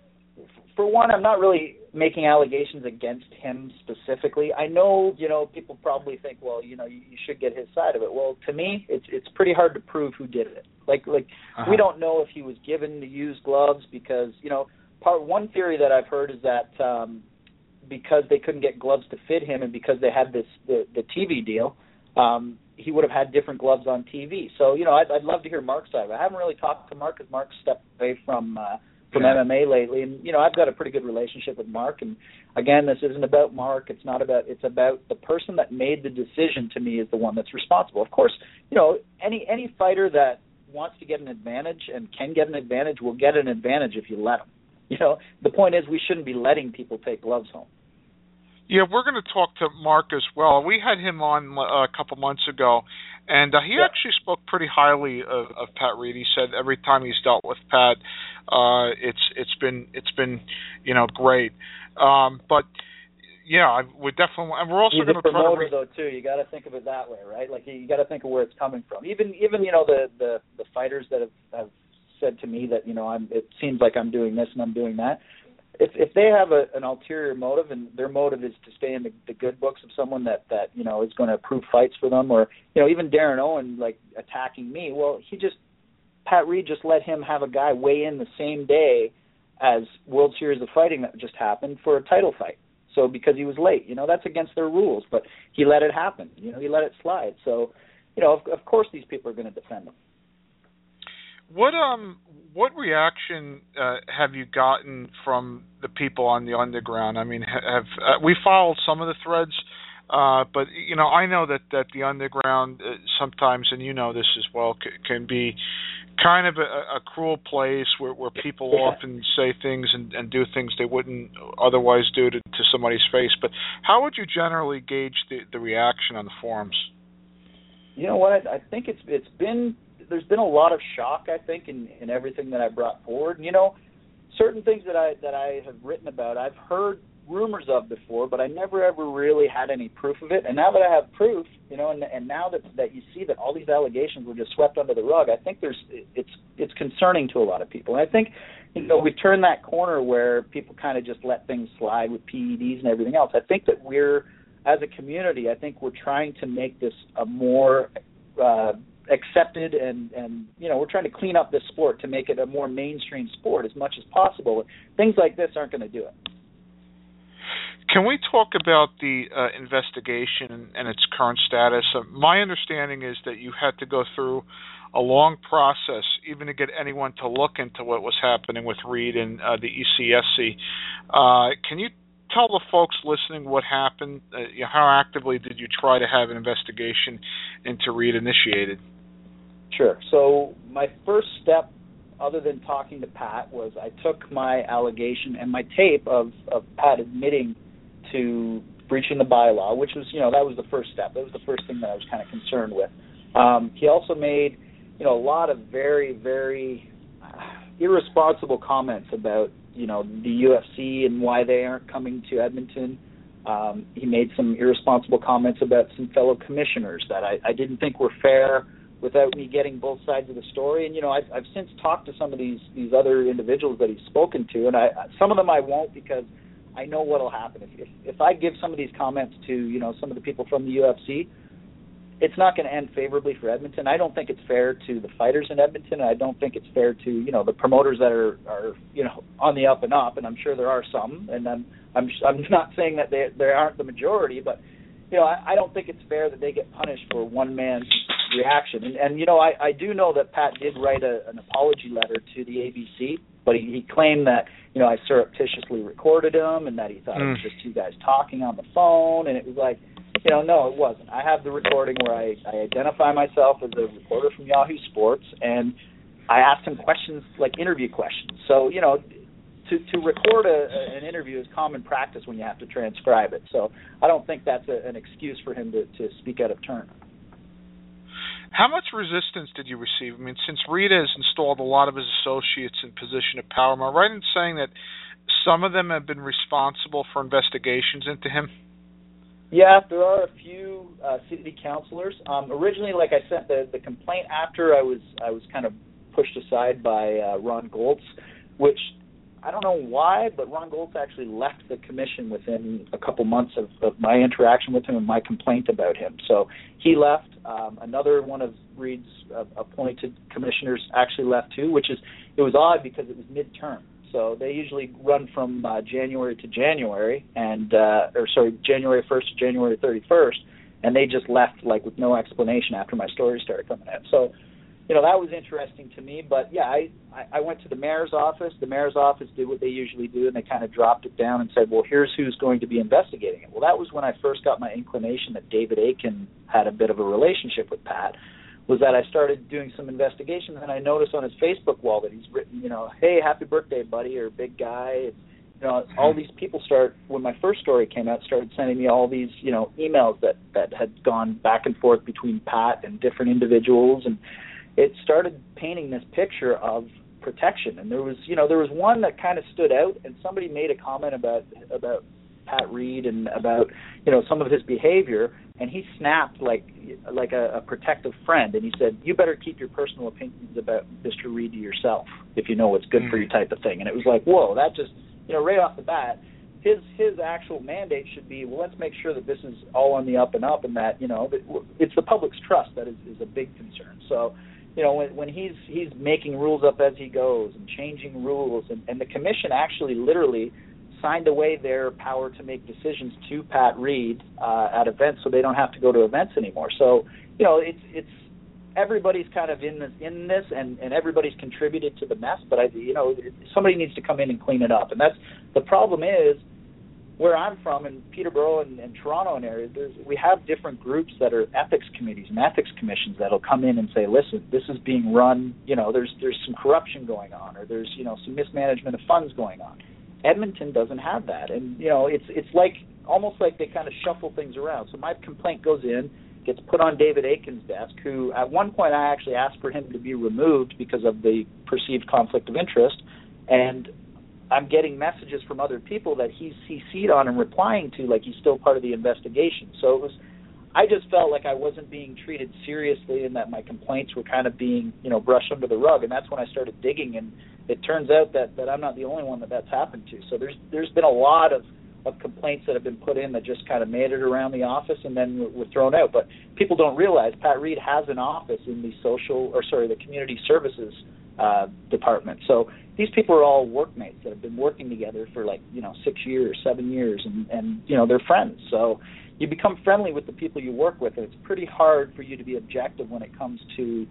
for one, I'm not really making allegations against him specifically. I know, you know, people probably think, well, you know, you, you should get his side of it. Well, to me, it's it's pretty hard to prove who did it. Like, like uh-huh. we don't know if he was given to use gloves because, you know, part one theory that I've heard is that um, because they couldn't get gloves to fit him and because they had this the, the T V deal, um, he would have had different gloves on T V. So, you know, I'd, I'd love to hear Mark's side. I haven't really talked to Mark because Mark stepped away from uh, from yeah. M M A lately. And, you know, I've got a pretty good relationship with Mark. And, again, this isn't about Mark. It's not about – it's about the person that made the decision to me is the one that's responsible. Of course, you know, any any fighter that wants to get an advantage and can get an advantage will get an advantage if you let them. You know, the point is we shouldn't be letting people take gloves home. Yeah, we're going to talk to Mark as well. We had him on uh, a couple months ago, and uh, he yeah. actually spoke pretty highly of, of Pat Reed. He said every time he's dealt with Pat, uh, it's it's been it's been you know great. Um, but yeah, I would definitely, and we're also He's going a to try to promoter re- though too. You got to think of it that way, right? Like you got to think of where it's coming from. Even even you know the the, the fighters that have, have said to me that you know I'm. It seems like I'm doing this and I'm doing that. If if they have a, an ulterior motive and their motive is to stay in the, the good books of someone that, that you know is going to approve fights for them, or you know even Darren Owen like attacking me, well he just Pat Reed just let him have a guy weigh in the same day as World Series of Fighting that just happened for a title fight. So because he was late, you know that's against their rules, but he let it happen. You know he let it slide. So you know of, of course these people are going to defend him. What um what reaction uh, have you gotten from the people on the underground? I mean, have uh, we followed some of the threads, uh, but you know, I know that, that the underground uh, sometimes, and you know this as well, c- can be kind of a, a cruel place where, where people Yeah. often say things and, and do things they wouldn't otherwise do to, to somebody's face. But how would you generally gauge the, the reaction on the forums? You know what? I, I think it's it's been. There's been a lot of shock, I think, in, in everything that I brought forward. And, you know, certain things that I that I have written about, I've heard rumors of before, but I never ever really had any proof of it. And now that I have proof, you know, and, and now that that you see that all these allegations were just swept under the rug, I think there's it's it's concerning to a lot of people. And I think, you know, we've turned that corner where people kind of just let things slide with P E Ds and everything else. I think that we're, as a community, I think we're trying to make this a more uh, accepted and, and, you know, we're trying to clean up this sport to make it a more mainstream sport as much as possible. Things like this aren't going to do it. Can we talk about the uh, investigation and its current status? Uh, my understanding is that you had to go through a long process even to get anyone to look into what was happening with Reed and uh, the E C S C. Uh, can you tell the folks listening what happened? Uh, you know, how actively did you try to have an investigation into Reed initiated? Sure. So my first step, other than talking to Pat, was I took my allegation and my tape of, of Pat admitting to breaching the bylaw, which was, you know, that was the first step. That was the first thing that I was kind of concerned with. Um, he also made, you know, a lot of very, very irresponsible comments about, you know, the U F C and why they aren't coming to Edmonton. Um, he made some irresponsible comments about some fellow commissioners that I, I didn't think were fair without me getting both sides of the story. And, you know, I've, I've since talked to some of these, these other individuals that he's spoken to, and I, some of them I won't because I know what will happen. If, if if I give some of these comments to, you know, some of the people from the U F C, it's not going to end favorably for Edmonton. I don't think it's fair to the fighters in Edmonton, and I don't think it's fair to, you know, the promoters that are, are you know, on the up and up, and I'm sure there are some, and I'm I'm, I'm not saying that they, they aren't the majority, but, you know, I, I don't think it's fair that they get punished for one man's reaction. And, and you know, I, I do know that Pat did write a, an apology letter to the A B C, but he, he claimed that, you know, I surreptitiously recorded him and that he thought mm. it was just two guys talking on the phone, and it was like, you know, no, it wasn't. I have the recording where I, I identify myself as a reporter from Yahoo Sports, and I asked him questions, like interview questions. So, you know, to to record a, an interview is common practice when you have to transcribe it. So I don't think that's a, an excuse for him to, to speak out of turn. How much resistance did you receive? I mean, since Reed has installed a lot of his associates in position of power, am I right in saying that some of them have been responsible for investigations into him? Yeah, there are a few uh, city councilors. Um, originally, like I said, the, the complaint after I was I was kind of pushed aside by uh, Ron Goltz, which I don't know why, but Ron Goltz actually left the commission within a couple months of, of my interaction with him and my complaint about him. So he left. Um, another one of Reed's uh, appointed commissioners actually left too, which is it was odd because it was midterm. So they usually run from uh, January to January, and uh, or sorry, January first to January thirty-first, and they just left like with no explanation after my story started coming out. So, you know, that was interesting to me. But, yeah, I, I went to the mayor's office. The mayor's office did what they usually do, and they kind of dropped it down and said, well, here's who's going to be investigating it. Well, that was when I first got my inclination that David Akin had a bit of a relationship with Pat, was that I started doing some investigation, and I noticed on his Facebook wall that he's written, you know, hey, happy birthday, buddy, or big guy. And, you know, all these people start, when my first story came out, started sending me all these, you know, emails that, that had gone back and forth between Pat and different individuals, and it started painting this picture of protection. And there was, you know, there was one that kind of stood out, and somebody made a comment about about Pat Reed and about, you know, some of his behavior, and he snapped like like a, a protective friend, and he said, you better keep your personal opinions about Mister Reed to yourself if you know what's good mm. for you, type of thing. And it was like, whoa, that just, you know, right off the bat, his his actual mandate should be, well, let's make sure that this is all on the up and up, and that, you know, that it's the public's trust that is, is a big concern. So, you know, when, when he's he's making rules up as he goes and changing rules, and, and the commission actually literally signed away their power to make decisions to Pat Reed uh, at events, so they don't have to go to events anymore. So, you know, it's it's everybody's kind of in this, in this, and, and everybody's contributed to the mess. But I, you know, somebody needs to come in and clean it up. And that's the problem is, where I'm from in Peterborough and, and Toronto and areas, there's, we have different groups that are ethics committees and ethics commissions that'll come in and say, listen, this is being run, you know, there's there's some corruption going on, or there's, you know, some mismanagement of funds going on. Edmonton doesn't have that. And, you know, it's it's like almost like they kind of shuffle things around. So my complaint goes in, gets put on David Akin's desk, who at one point I actually asked for him to be removed because of the perceived conflict of interest. And I'm getting messages from other people that he's C C'd on and replying to like he's still part of the investigation. So it was, I just felt like I wasn't being treated seriously, and that my complaints were kind of being, you know, brushed under the rug. And that's when I started digging, and it turns out that, that I'm not the only one that that's happened to. So there's there's been a lot of, of complaints that have been put in that just kind of made it around the office and then were, were thrown out. But people don't realize Pat Reed has an office in the social, or sorry, the community services uh, department. So these people are all workmates that have been working together for like, you know, six years, seven years, and, and you know, they're friends. So you become friendly with the people you work with, and it's pretty hard for you to be objective when it comes to,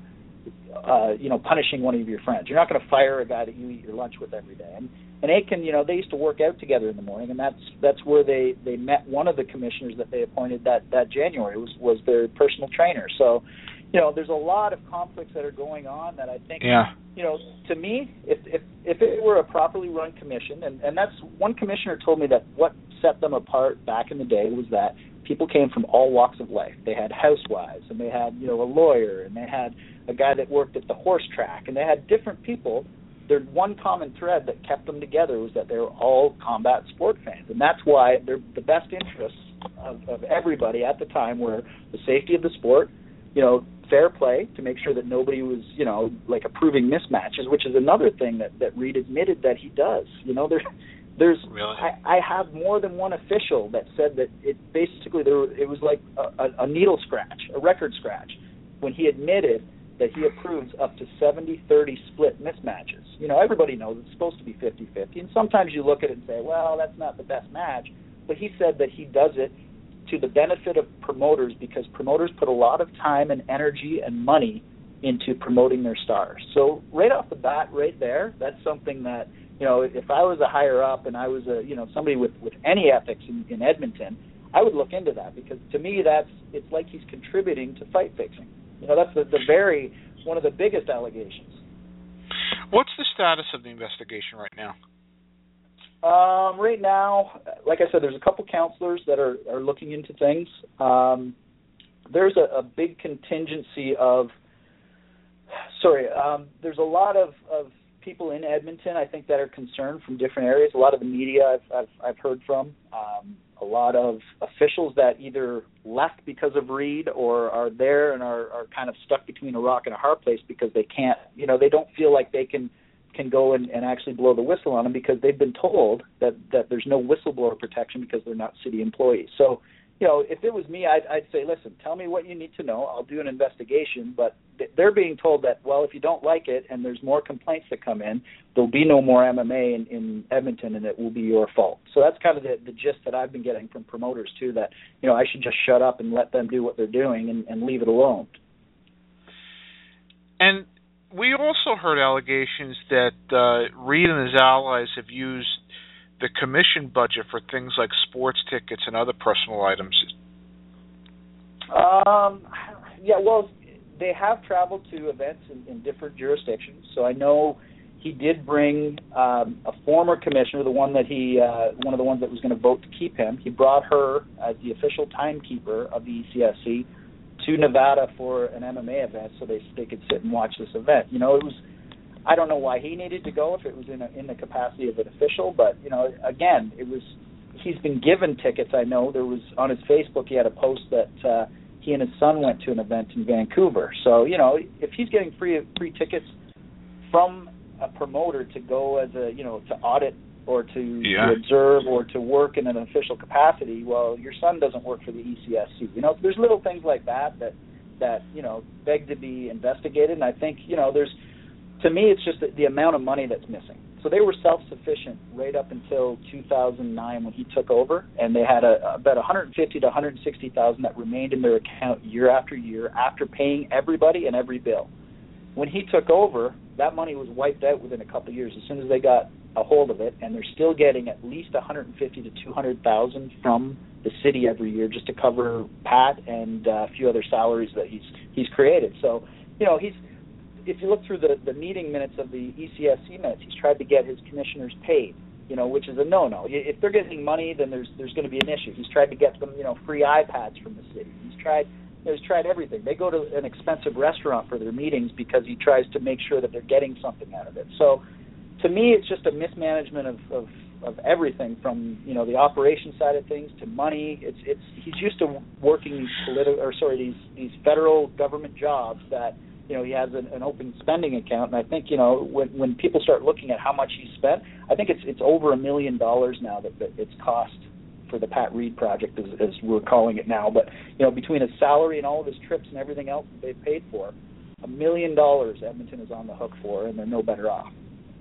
uh, you know, punishing one of your friends. You're not going to fire a guy that you eat your lunch with every day. And, and Akin, you know, they used to work out together in the morning, and that's that's where they, they met one of the commissioners that they appointed that, that January, was, was their personal trainer. So, you know, there's a lot of conflicts that are going on that I think, yeah. you know, to me, if if if it were a properly run commission, and, and that's, one commissioner told me that what set them apart back in the day was that people came from all walks of life. They had housewives, and they had, you know, a lawyer, and they had a guy that worked at the horse track, and they had different people. Their one common thread that kept them together was that they were all combat sport fans, and that's why they're the best interests of, of everybody at the time were the safety of the sport, you know, fair play to make sure that nobody was, you know, like approving mismatches, which is another thing that, that Reed admitted that he does. You know, there, there's, really? I, I have more than one official that said that it basically, there, it was like a, a, a needle scratch, a record scratch, when he admitted that he approves up to seventy thirty split mismatches. You know, everybody knows it's supposed to be fifty fifty, and sometimes you look at it and say, well, that's not the best match, but he said that he does it to the benefit of promoters, because promoters put a lot of time and energy and money into promoting their stars. So right off the bat, right there, that's something that, you know, if I was a higher up and I was a, you know, somebody with, with any ethics in, in Edmonton, I would look into that, because to me that's, it's like he's contributing to fight fixing. You know, that's the, the very, one of the biggest allegations. What's the status of the investigation right now? Um, right now, like I said, there's a couple counselors that are, are looking into things. Um, there's a, a big contingency of, sorry, um, there's a lot of, of people in Edmonton, I think, that are concerned from different areas. A lot of the media I've, I've, I've heard from, um, a lot of officials that either left because of Reed or are there and are, are kind of stuck between a rock and a hard place because they can't, you know, they don't feel like they can can go and, and actually blow the whistle on them, because they've been told that, that there's no whistleblower protection because they're not city employees. So, you know, if it was me, I'd, I'd say, listen, tell me what you need to know. I'll do an investigation. But they're being told that, well, if you don't like it and there's more complaints that come in, there'll be no more M M A in, in Edmonton, and it will be your fault. So that's kind of the, the gist that I've been getting from promoters, too, that, you know, I should just shut up and let them do what they're doing and, and leave it alone. And we also heard allegations that uh, Reed and his allies have used the commission budget for things like sports tickets and other personal items. Um, yeah, well, they have traveled to events in, in different jurisdictions. So I know he did bring um, a former commissioner, the one that he, uh, one of the ones that was going to vote to keep him. He brought her as the official timekeeper of the E C S C to Nevada for an M M A event, so they they could sit and watch this event. You know, it was. I don't know why he needed to go if it was in a, in the capacity of an official, but you know, again, it was. He's been given tickets. I know there was on his Facebook. He had a post that uh, he and his son went to an event in Vancouver. So you know, if he's getting free free tickets from a promoter to go as a you know to audit or to, yeah. to observe or to work in an official capacity, well, your son doesn't work for the E C S C. You know, there's little things like that that that you know beg to be investigated. And I think you know there's. To me, it's just the, the amount of money that's missing. So they were self-sufficient right up until two thousand nine when he took over, and they had a, about one hundred fifty to one hundred sixty thousand that remained in their account year after year after paying everybody and every bill. When he took over, that money was wiped out within a couple of years as soon as they got a hold of it, and they're still getting at least one hundred fifty to two hundred thousand from the city every year just to cover Pat and uh, a few other salaries that he's he's created. So, you know, he's. If you look through the, the meeting minutes of the E C S C minutes, he's tried to get his commissioners paid, you know, which is a no-no. If they're getting money, then there's there's going to be an issue. He's tried to get them, you know, free iPads from the city. He's tried you know, he's tried everything. They go to an expensive restaurant for their meetings because he tries to make sure that they're getting something out of it. So, to me, it's just a mismanagement of, of, of everything from you know the operation side of things to money. It's it's he's used to working these political or sorry these these federal government jobs that. You know, he has an, an open spending account, and I think, you know, when when people start looking at how much he's spent, I think it's it's over a million dollars now that, that it's cost for the Pat Reed project, as, as we're calling it now. But, you know, between his salary and all of his trips and everything else that they've paid for, a million dollars Edmonton is on the hook for, and they're no better off.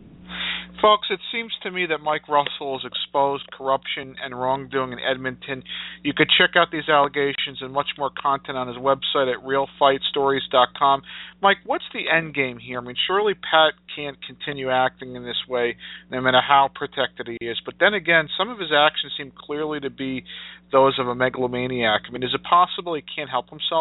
Folks, it seems to me that Mike Russell has exposed corruption and wrongdoing in Edmonton. You could check out these allegations and much more content on his website at real fight stories dot com. Mike, what's the end game here? I mean, surely Pat can't continue acting in this way, no matter how protected he is. But then again, some of his actions seem clearly to be those of a megalomaniac. I mean, is it possible he can't help himself?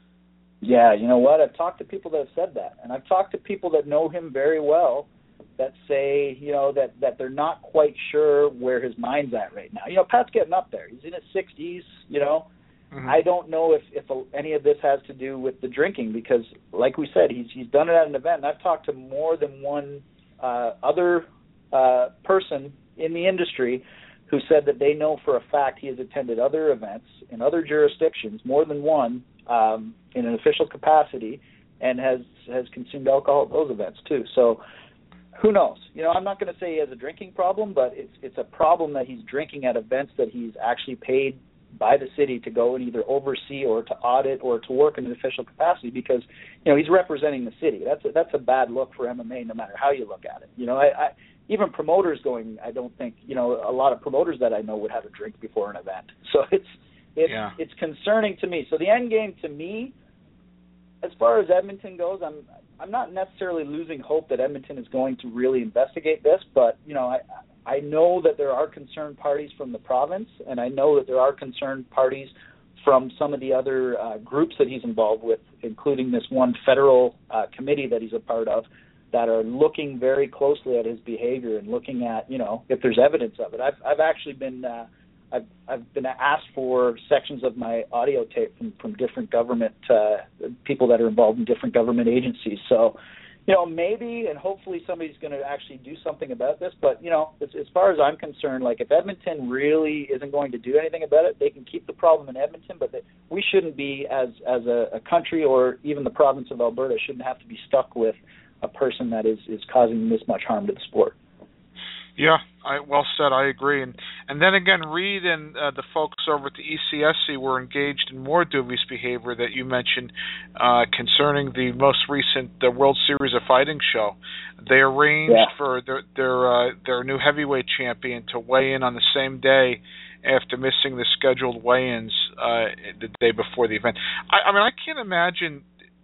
Yeah, you know what? I've talked to people that have said that, and I've talked to people that know him very well that say, you know, that, that they're not quite sure where his mind's at right now. You know, Pat's getting up there. He's in his sixties, you know. Mm-hmm. I don't know if, if any of this has to do with the drinking because, like we said, he's he's done it at an event. And I've talked to more than one uh, other uh, person in the industry who said that they know for a fact he has attended other events in other jurisdictions, more than one, um, in an official capacity, and has, has consumed alcohol at those events too. So, who knows? You know, I'm not going to say he has a drinking problem, but it's it's a problem that he's drinking at events that he's actually paid by the city to go and either oversee or to audit or to work in an official capacity because, you know, he's representing the city. That's a, that's a bad look for M M A no matter how you look at it. You know, I, I even promoters going, I don't think, you know, a lot of promoters that I know would have a drink before an event. So it's it's yeah. it's concerning to me. So the end game to me, as far as Edmonton goes, I'm I'm not necessarily losing hope that Edmonton is going to really investigate this, but you know, I I know that there are concerned parties from the province, and I know that there are concerned parties from some of the other uh, groups that he's involved with, including this one federal uh, committee that he's a part of, that are looking very closely at his behavior and looking at, you know, if there's evidence of it. I've I've actually been uh, I've I've been asked for sections of my audio tape from, from different government uh, people that are involved in different government agencies. So, you know, maybe and hopefully somebody's going to actually do something about this. But, you know, as, as far as I'm concerned, like if Edmonton really isn't going to do anything about it, they can keep the problem in Edmonton, but they, we shouldn't be, as, as a, a country or even the province of Alberta, shouldn't have to be stuck with a person that is, is causing this much harm to the sport. Yeah, I, well said. I agree. And and then again, Reed and uh, the folks over at the E C S C were engaged in more dubious behavior that you mentioned uh, concerning the most recent uh, World Series of Fighting show. They arranged yeah. for their their, uh, their new heavyweight champion to weigh in on the same day after missing the scheduled weigh-ins uh, the day before the event. I, I mean, I can't imagine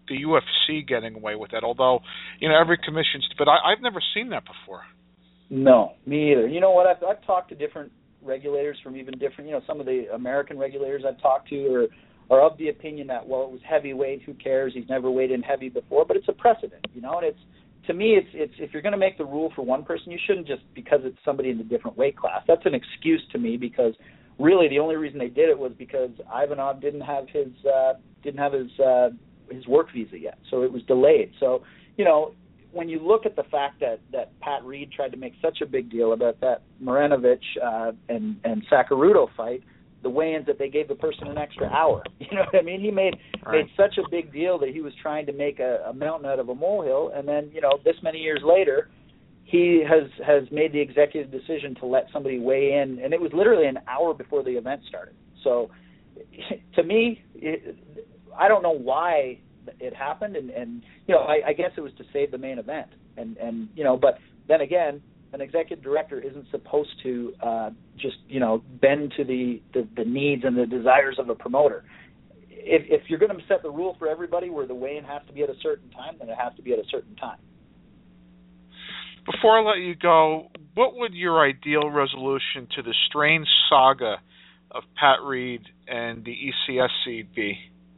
the U F C getting away with that. Although, you know, every commission's, but I, I've never seen that before. No, me either. You know what? I've, I've talked to different regulators from even different, you know, some of the American regulators I've talked to are, are of the opinion that, well, it was heavyweight, who cares? He's never weighed in heavy before, but it's a precedent, you know, and it's, to me, it's, it's if you're going to make the rule for one person, you shouldn't just because it's somebody in a different weight class. That's an excuse to me because really the only reason they did it was because Ivanov didn't have his uh, didn't have his uh, his work visa yet, so it was delayed. So, you know, when you look at the fact that, that Pat Reed tried to make such a big deal about that Marinovic uh, and and Sakaruto fight, the weigh-ins that they gave the person an extra hour. You know what I mean? He made right. made such a big deal that he was trying to make a, a mountain out of a molehill, and then, you know, this many years later, he has, has made the executive decision to let somebody weigh in, and it was literally an hour before the event started. So, to me, it, I don't know why it happened, and, and you know, I, I guess it was to save the main event, and, and you know, but then again, an executive director isn't supposed to uh, just, you know, bend to the, the, the needs and the desires of a promoter. If, if you're going to set the rule for everybody where the weigh-in has to be at a certain time, then it has to be at a certain time. Before I let you go, what would your ideal resolution to the strange saga of Pat Reed and the E C S C be?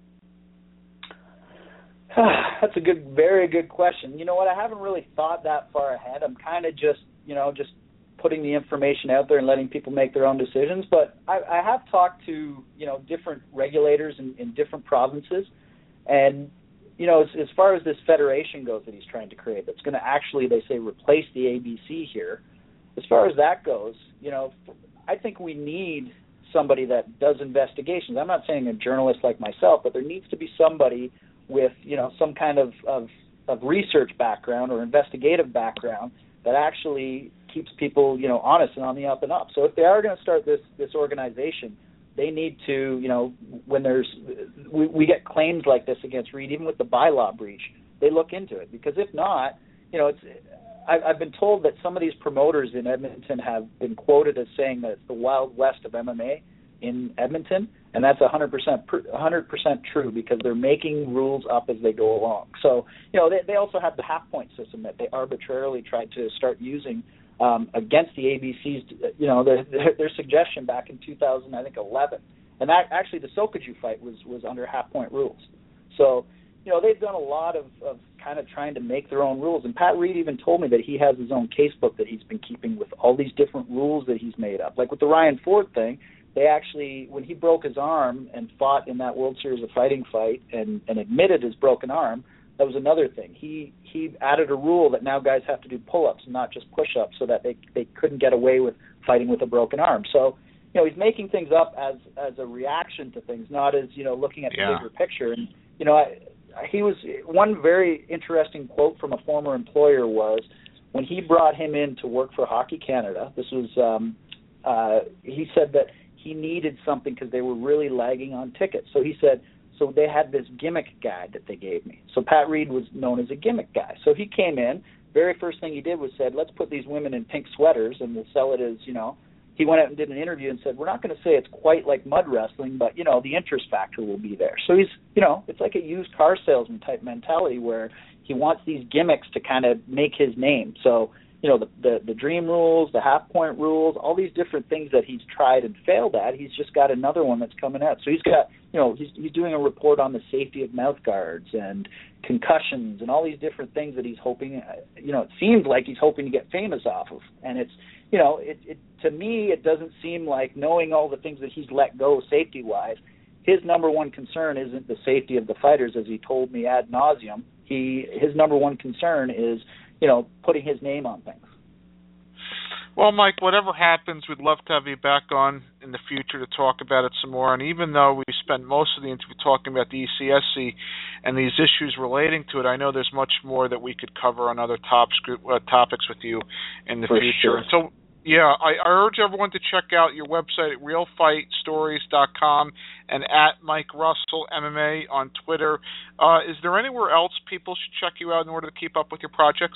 That's a good, very good question. You know what? I haven't really thought that far ahead. I'm kind of just, you know, just putting the information out there and letting people make their own decisions. But I, I have talked to, you know, different regulators in, in different provinces. And, you know, as, as far as this federation goes that he's trying to create, that's going to actually, they say, replace the A B C here. As far as that goes, you know, I think we need somebody that does investigations. I'm not saying a journalist like myself, but there needs to be somebody with, you know, some kind of, of, of research background or investigative background that actually keeps people, you know, honest and on the up and up. So if they are going to start this, this organization, they need to, you know, when there's, we, we get claims like this against Reed, even with the bylaw breach, they look into it. Because if not, you know, it's, I, I've been told that some of these promoters in Edmonton have been quoted as saying that it's the Wild West of M M A in Edmonton, and that's one hundred percent one hundred percent true because they're making rules up as they go along. So, you know, they, they also have the half-point system that they arbitrarily tried to start using um, against the A B C's, you know, their, their, their suggestion back in two thousand, I think, eleven. And that actually the Sokoju fight was, was under half-point rules. So, you know, they've done a lot of, of kind of trying to make their own rules. And Pat Reed even told me that he has his own casebook that he's been keeping with all these different rules that he's made up. Like with the Ryan Ford thing, they actually, when he broke his arm and fought in that World Series of Fighting fight and, and admitted his broken arm, that was another thing. He he added a rule that now guys have to do pull-ups and not just push-ups so that they they couldn't get away with fighting with a broken arm. So, you know, he's making things up as as a reaction to things, not as, you know, looking at the yeah. bigger picture. And, you know, I, he was, one very interesting quote from a former employer was when he brought him in to work for Hockey Canada, this was, um, uh, he said that he needed something because they were really lagging on tickets. So he said, so they had this gimmick guy that they gave me. So Pat Reed was known as a gimmick guy. So he came in, very first thing he did was said, let's put these women in pink sweaters and we'll sell it as, you know, he went out and did an interview and said, we're not going to say it's quite like mud wrestling, but, you know, the interest factor will be there. So he's, you know, it's like a used car salesman type mentality where he wants these gimmicks to kind of make his name. So, you know, the, the the dream rules, the half-point rules, all these different things that he's tried and failed at, he's just got another one that's coming out. So he's got, you know, he's, he's doing a report on the safety of mouth guards and concussions and all these different things that he's hoping, you know, it seems like he's hoping to get famous off of. And it's, you know, it, it to me, it doesn't seem like, knowing all the things that he's let go safety-wise, his number one concern isn't the safety of the fighters, as he told me ad nauseum. He, his number one concern is, you know, putting his name on things. Well, Mike, whatever happens, we'd love to have you back on in the future to talk about it some more. And even though we spent most of the interview talking about the E C S C and these issues relating to it, I know there's much more that we could cover on other tops, uh, topics with you in the For future. sure. So, yeah, I, I urge everyone to check out your website at real fight stories dot com and at Mike Russell M M A on Twitter. Uh, is there anywhere else people should check you out in order to keep up with your projects?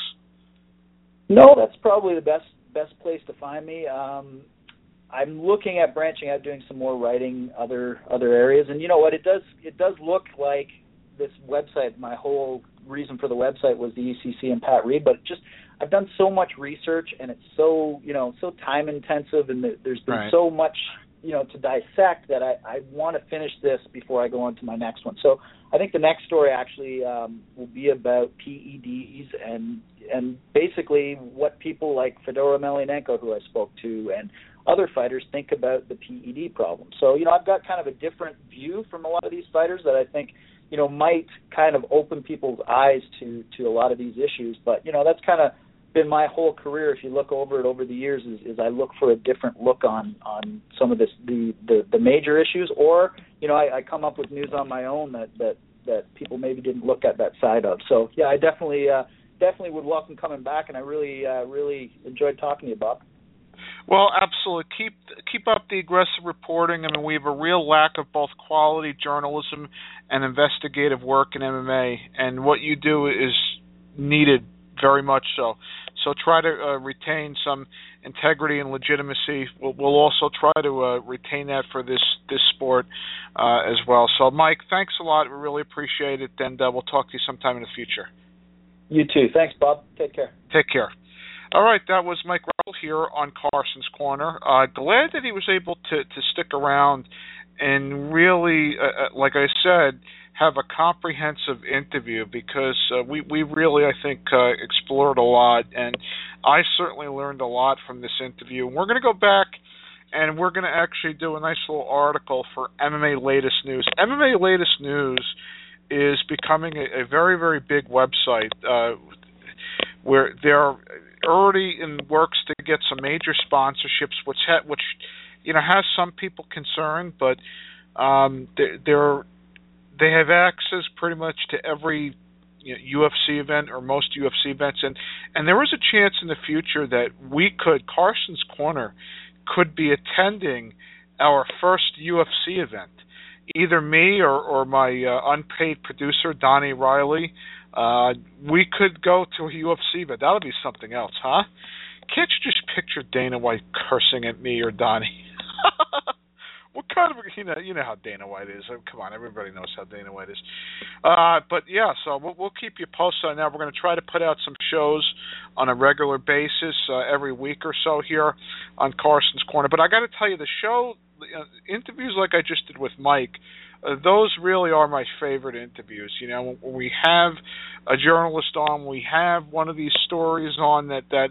No, that's probably the best best place to find me. Um, I'm looking at branching out, doing some more writing other other areas, and you know what? It does it does look like this website, my whole reason for the website was the E C C and Pat Reed, but just I've done so much research, and it's so, you know, so time intensive, and there's been right. so much, you know, to dissect that I, I want to finish this before I go on to my next one. So I think the next story actually um, will be about P E Ds and and basically what people like Fedor Emelianenko, who I spoke to, and other fighters think about the P E D problem. So, you know, I've got kind of a different view from a lot of these fighters that I think, you know, might kind of open people's eyes to, to a lot of these issues. But, you know, that's kind of been my whole career. If you look over it over the years, is, is I look for a different look on, on some of this, the, the, the major issues, or, you know, I, I come up with news on my own that, that, that people maybe didn't look at that side of. So, yeah, I definitely, uh, definitely would welcome coming back, and I really, uh, really enjoyed talking to you, Bob. Well, absolutely. Keep keep up the aggressive reporting. I mean, we have a real lack of both quality journalism and investigative work in M M A, and what you do is needed very much so. So try to uh, retain some integrity and legitimacy. We'll, we'll also try to uh, retain that for this, this sport uh, as well. So, Mike, thanks a lot. We really appreciate it, and uh, we'll talk to you sometime in the future. You too. Thanks, Bob. Take care. Take care. All right, that was Mike Russell here on Carson's Corner. Uh, glad that he was able to, to stick around and really, uh, like I said, have a comprehensive interview, because uh, we, we really, I think, uh, explored a lot, and I certainly learned a lot from this interview. And we're going to go back, and we're going to actually do a nice little article for M M A Latest News. M M A Latest News is becoming a, a very, very big website uh, where they're already in works to get some major sponsorships, which ha- which you know has some people concerned, but um, they, they're they have access pretty much to every you know, U F C event, or most U F C events, and and there is a chance in the future that we could Carson's Corner could be attending our first U F C event. Either me or, or my uh, unpaid producer, Donnie Riley, uh, we could go to a U F C event. That'll be something else, huh? Can't you just picture Dana White cursing at me or Donnie? What kind of, you know, you know how Dana White is. Oh, come on, everybody knows how Dana White is. Uh, but, yeah, so we'll, we'll keep you posted on that. We're going to try to put out some shows on a regular basis uh, every week or so here on Carson's Corner. But I got to tell you, the show, uh, interviews like I just did with Mike, uh, those really are my favorite interviews. You know, when we have a journalist on, we have one of these stories on that, that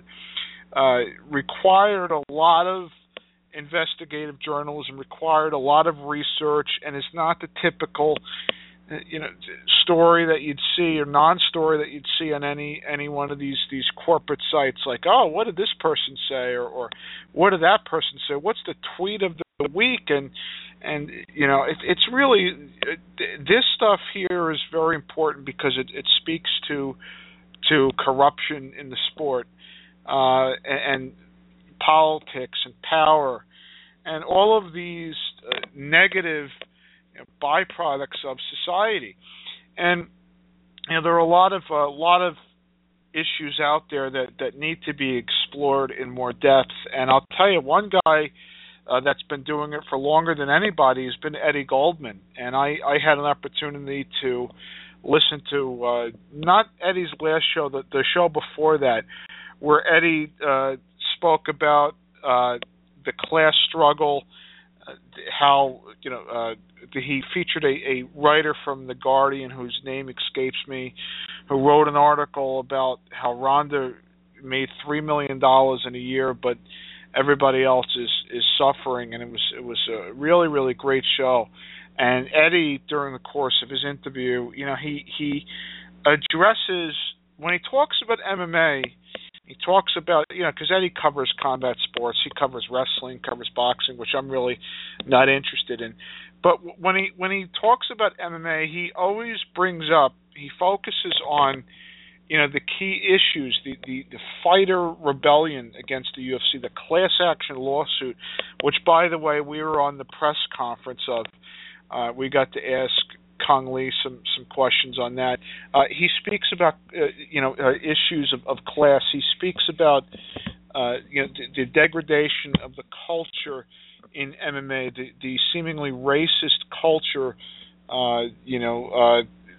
uh, required a lot of investigative journalism, required a lot of research, and it's not the typical, you know, story that you'd see or non-story that you'd see on any any one of these these corporate sites. Like, oh, what did this person say, or, or what did that person say? What's the tweet of the week? And and you know, it, it's really it, this stuff here is very important because it, it speaks to to corruption in the sport uh, and, and politics and power and all of these uh, negative you know, byproducts of society. And you know, there are a lot of a uh, lot of issues out there that, that need to be explored in more depth. And I'll tell you, one guy uh, that's been doing it for longer than anybody has been Eddie Goldman. And I, I had an opportunity to listen to uh, not Eddie's last show, the, the show before that, where Eddie uh, spoke about uh, the class struggle, uh, how you know uh, he featured a, a writer from The Guardian whose name escapes me, who wrote an article about how Ronda made three million dollars in a year, but everybody else is, is suffering, and it was it was a really really great show. And Eddie, during the course of his interview, you know, he he addresses when he talks about M M A. He talks about, you know, because Eddie covers combat sports. He covers wrestling, covers boxing, which I'm really not interested in. But when he when he talks about M M A, he always brings up, he focuses on, you know, the key issues, the, the, the fighter rebellion against the U F C, the class action lawsuit, which, by the way, we were on the press conference of. Uh, we got to ask Kung Lee some, some questions on that. Uh, he speaks about uh, you know uh, issues of, of class. He speaks about uh, you know the, the degradation of the culture in M M A, the, the seemingly racist culture, uh, you know, uh,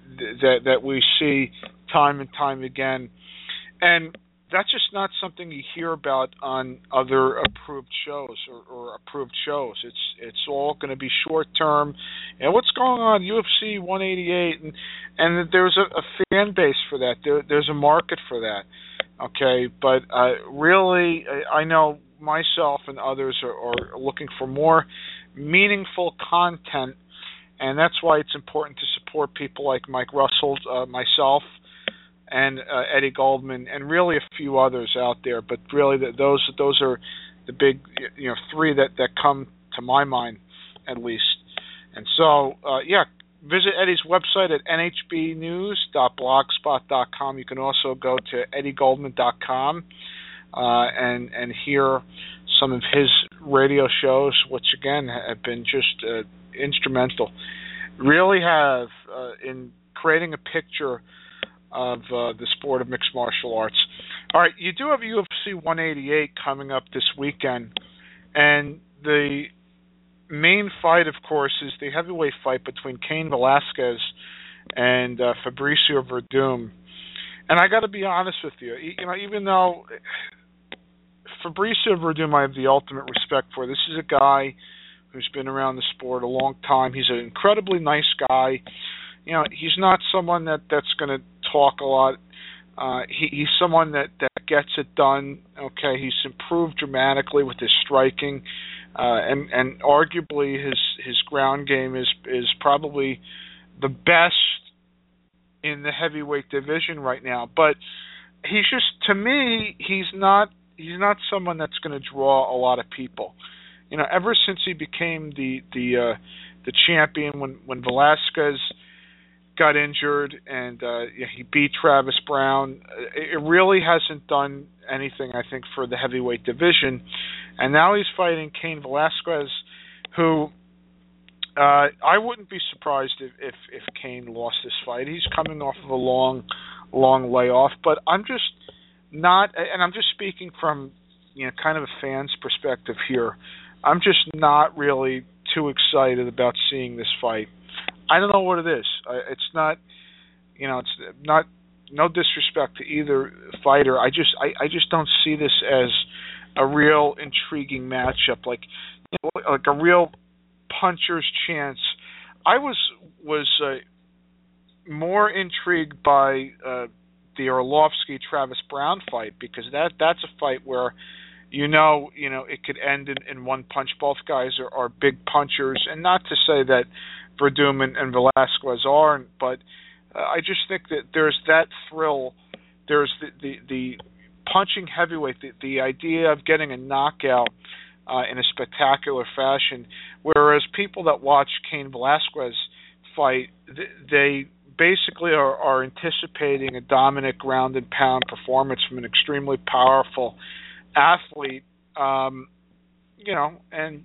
that that we see time and time again, and that's just not something you hear about on other approved shows or, or approved shows. It's it's all going to be short term. And what's going on U F C one eighty-eight, and and there's a, a fan base for that. There, there's a market for that. Okay, but uh, really, I know myself and others are, are looking for more meaningful content, and that's why it's important to support people like Mike Russell, uh, myself, and uh, Eddie Goldman, and really a few others out there. But really, the, those those are the big, you know, three that, that come to my mind, at least. And so, uh, yeah, visit Eddie's website at n h b news dot blogspot dot com. You can also go to eddie goldman dot com uh, and and hear some of his radio shows, which again have been just uh, instrumental. Really have uh, in creating a picture of uh, the sport of mixed martial arts. All right, you do have U F C one eighty-eight coming up this weekend, and the main fight, of course, is the heavyweight fight between Cain Velasquez and uh, Fabricio Werdum. And I got to be honest with you, you know, even though Fabricio Werdum I have the ultimate respect for, this is a guy who's been around the sport a long time. He's an incredibly nice guy. You know, he's not someone that, that's going to talk a lot. Uh, he, he's someone that, that gets it done. Okay, he's improved dramatically with his striking, uh, and and arguably his his ground game is is probably the best in the heavyweight division right now. But he's just, to me, he's not he's not someone that's going to draw a lot of people. You know, ever since he became the the uh, the champion when when Velasquez got injured and uh, he beat Travis Brown, it really hasn't done anything, I think, for the heavyweight division. And now he's fighting Cain Velasquez, who uh, I wouldn't be surprised if, if, if Cain lost this fight. He's coming off of a long, long layoff. But I'm just not, and I'm just speaking from, you know, kind of a fan's perspective here, I'm just not really too excited about seeing this fight. I don't know what it is. It's not, you know, it's not, no disrespect to either fighter. I just, I, I just don't see this as a real intriguing matchup, like, you know, like a real puncher's chance. I was was uh, more intrigued by uh, the Arlovsky Travis Brown fight, because that that's a fight where, you know, you know, it could end in, in one punch. Both guys are, are big punchers, and not to say that Werdum and, and Velasquez aren't, but uh, I just think that there's that thrill. There's the the, the punching heavyweight, the, the idea of getting a knockout uh, in a spectacular fashion, whereas people that watch Cain Velasquez fight, they basically are, are anticipating a dominant ground and pound performance from an extremely powerful athlete, um, you know, and,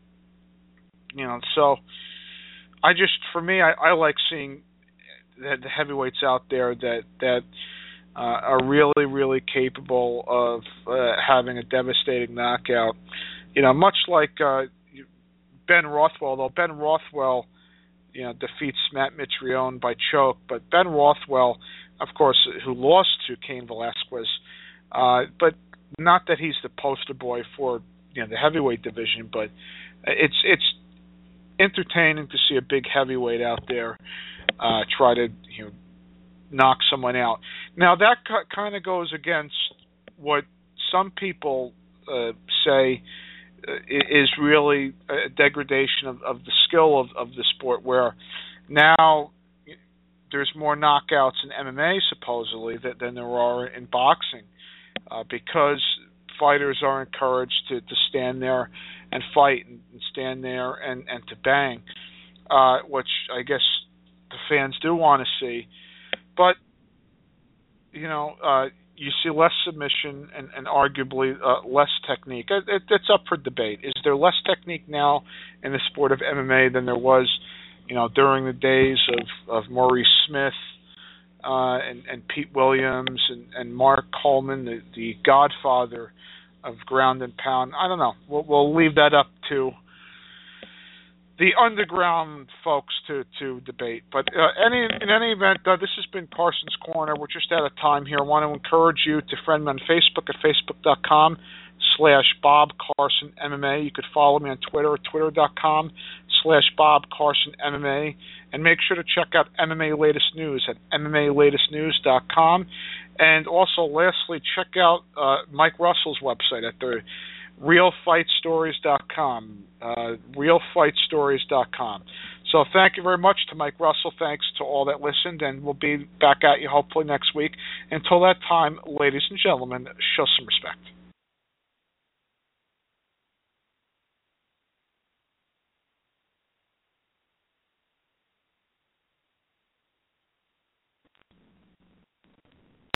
you know, so I just, for me, I, I like seeing the, the heavyweights out there that, that uh, are really, really capable of uh, having a devastating knockout. You know, much like uh, Ben Rothwell, though Ben Rothwell, you know, defeats Matt Mitrione by choke, but Ben Rothwell, of course, who lost to Cain Velasquez, uh, but not that he's the poster boy for, you know, the heavyweight division, but it's it's entertaining to see a big heavyweight out there uh, try to, you know, knock someone out. Now that c- kind of goes against what some people uh, say uh, is really a degradation of, of the skill of, of the sport, where now there's more knockouts in M M A supposedly that, than there are in boxing, uh, because fighters are encouraged to, to stand there and fight and, and stand there and, and to bang, uh, which I guess the fans do want to see. But, you know, uh, you see less submission and, and arguably uh, less technique. It, it, it's up for debate. Is there less technique now in the sport of M M A than there was, you know, during the days of, of Maurice Smith uh, and, and Pete Williams and, and Mark Coleman, the, the godfather of ground and pound? I don't know. We'll, we'll leave that up to the underground folks to, to debate. But uh, any in any event, uh, this has been Carson's Corner. We're just out of time here. I want to encourage you to friend me on Facebook at facebook.com slash Bob Carson MMA. You could follow me on Twitter at twitter.com slash Bob Carson MMA. And make sure to check out M M A Latest News at M M A latest news dot com. And also, lastly, check out uh, Mike Russell's website at the real fight stories dot com, uh, real fight stories dot com. So thank you very much to Mike Russell. Thanks to all that listened, and we'll be back at you hopefully next week. Until that time, ladies and gentlemen, show some respect.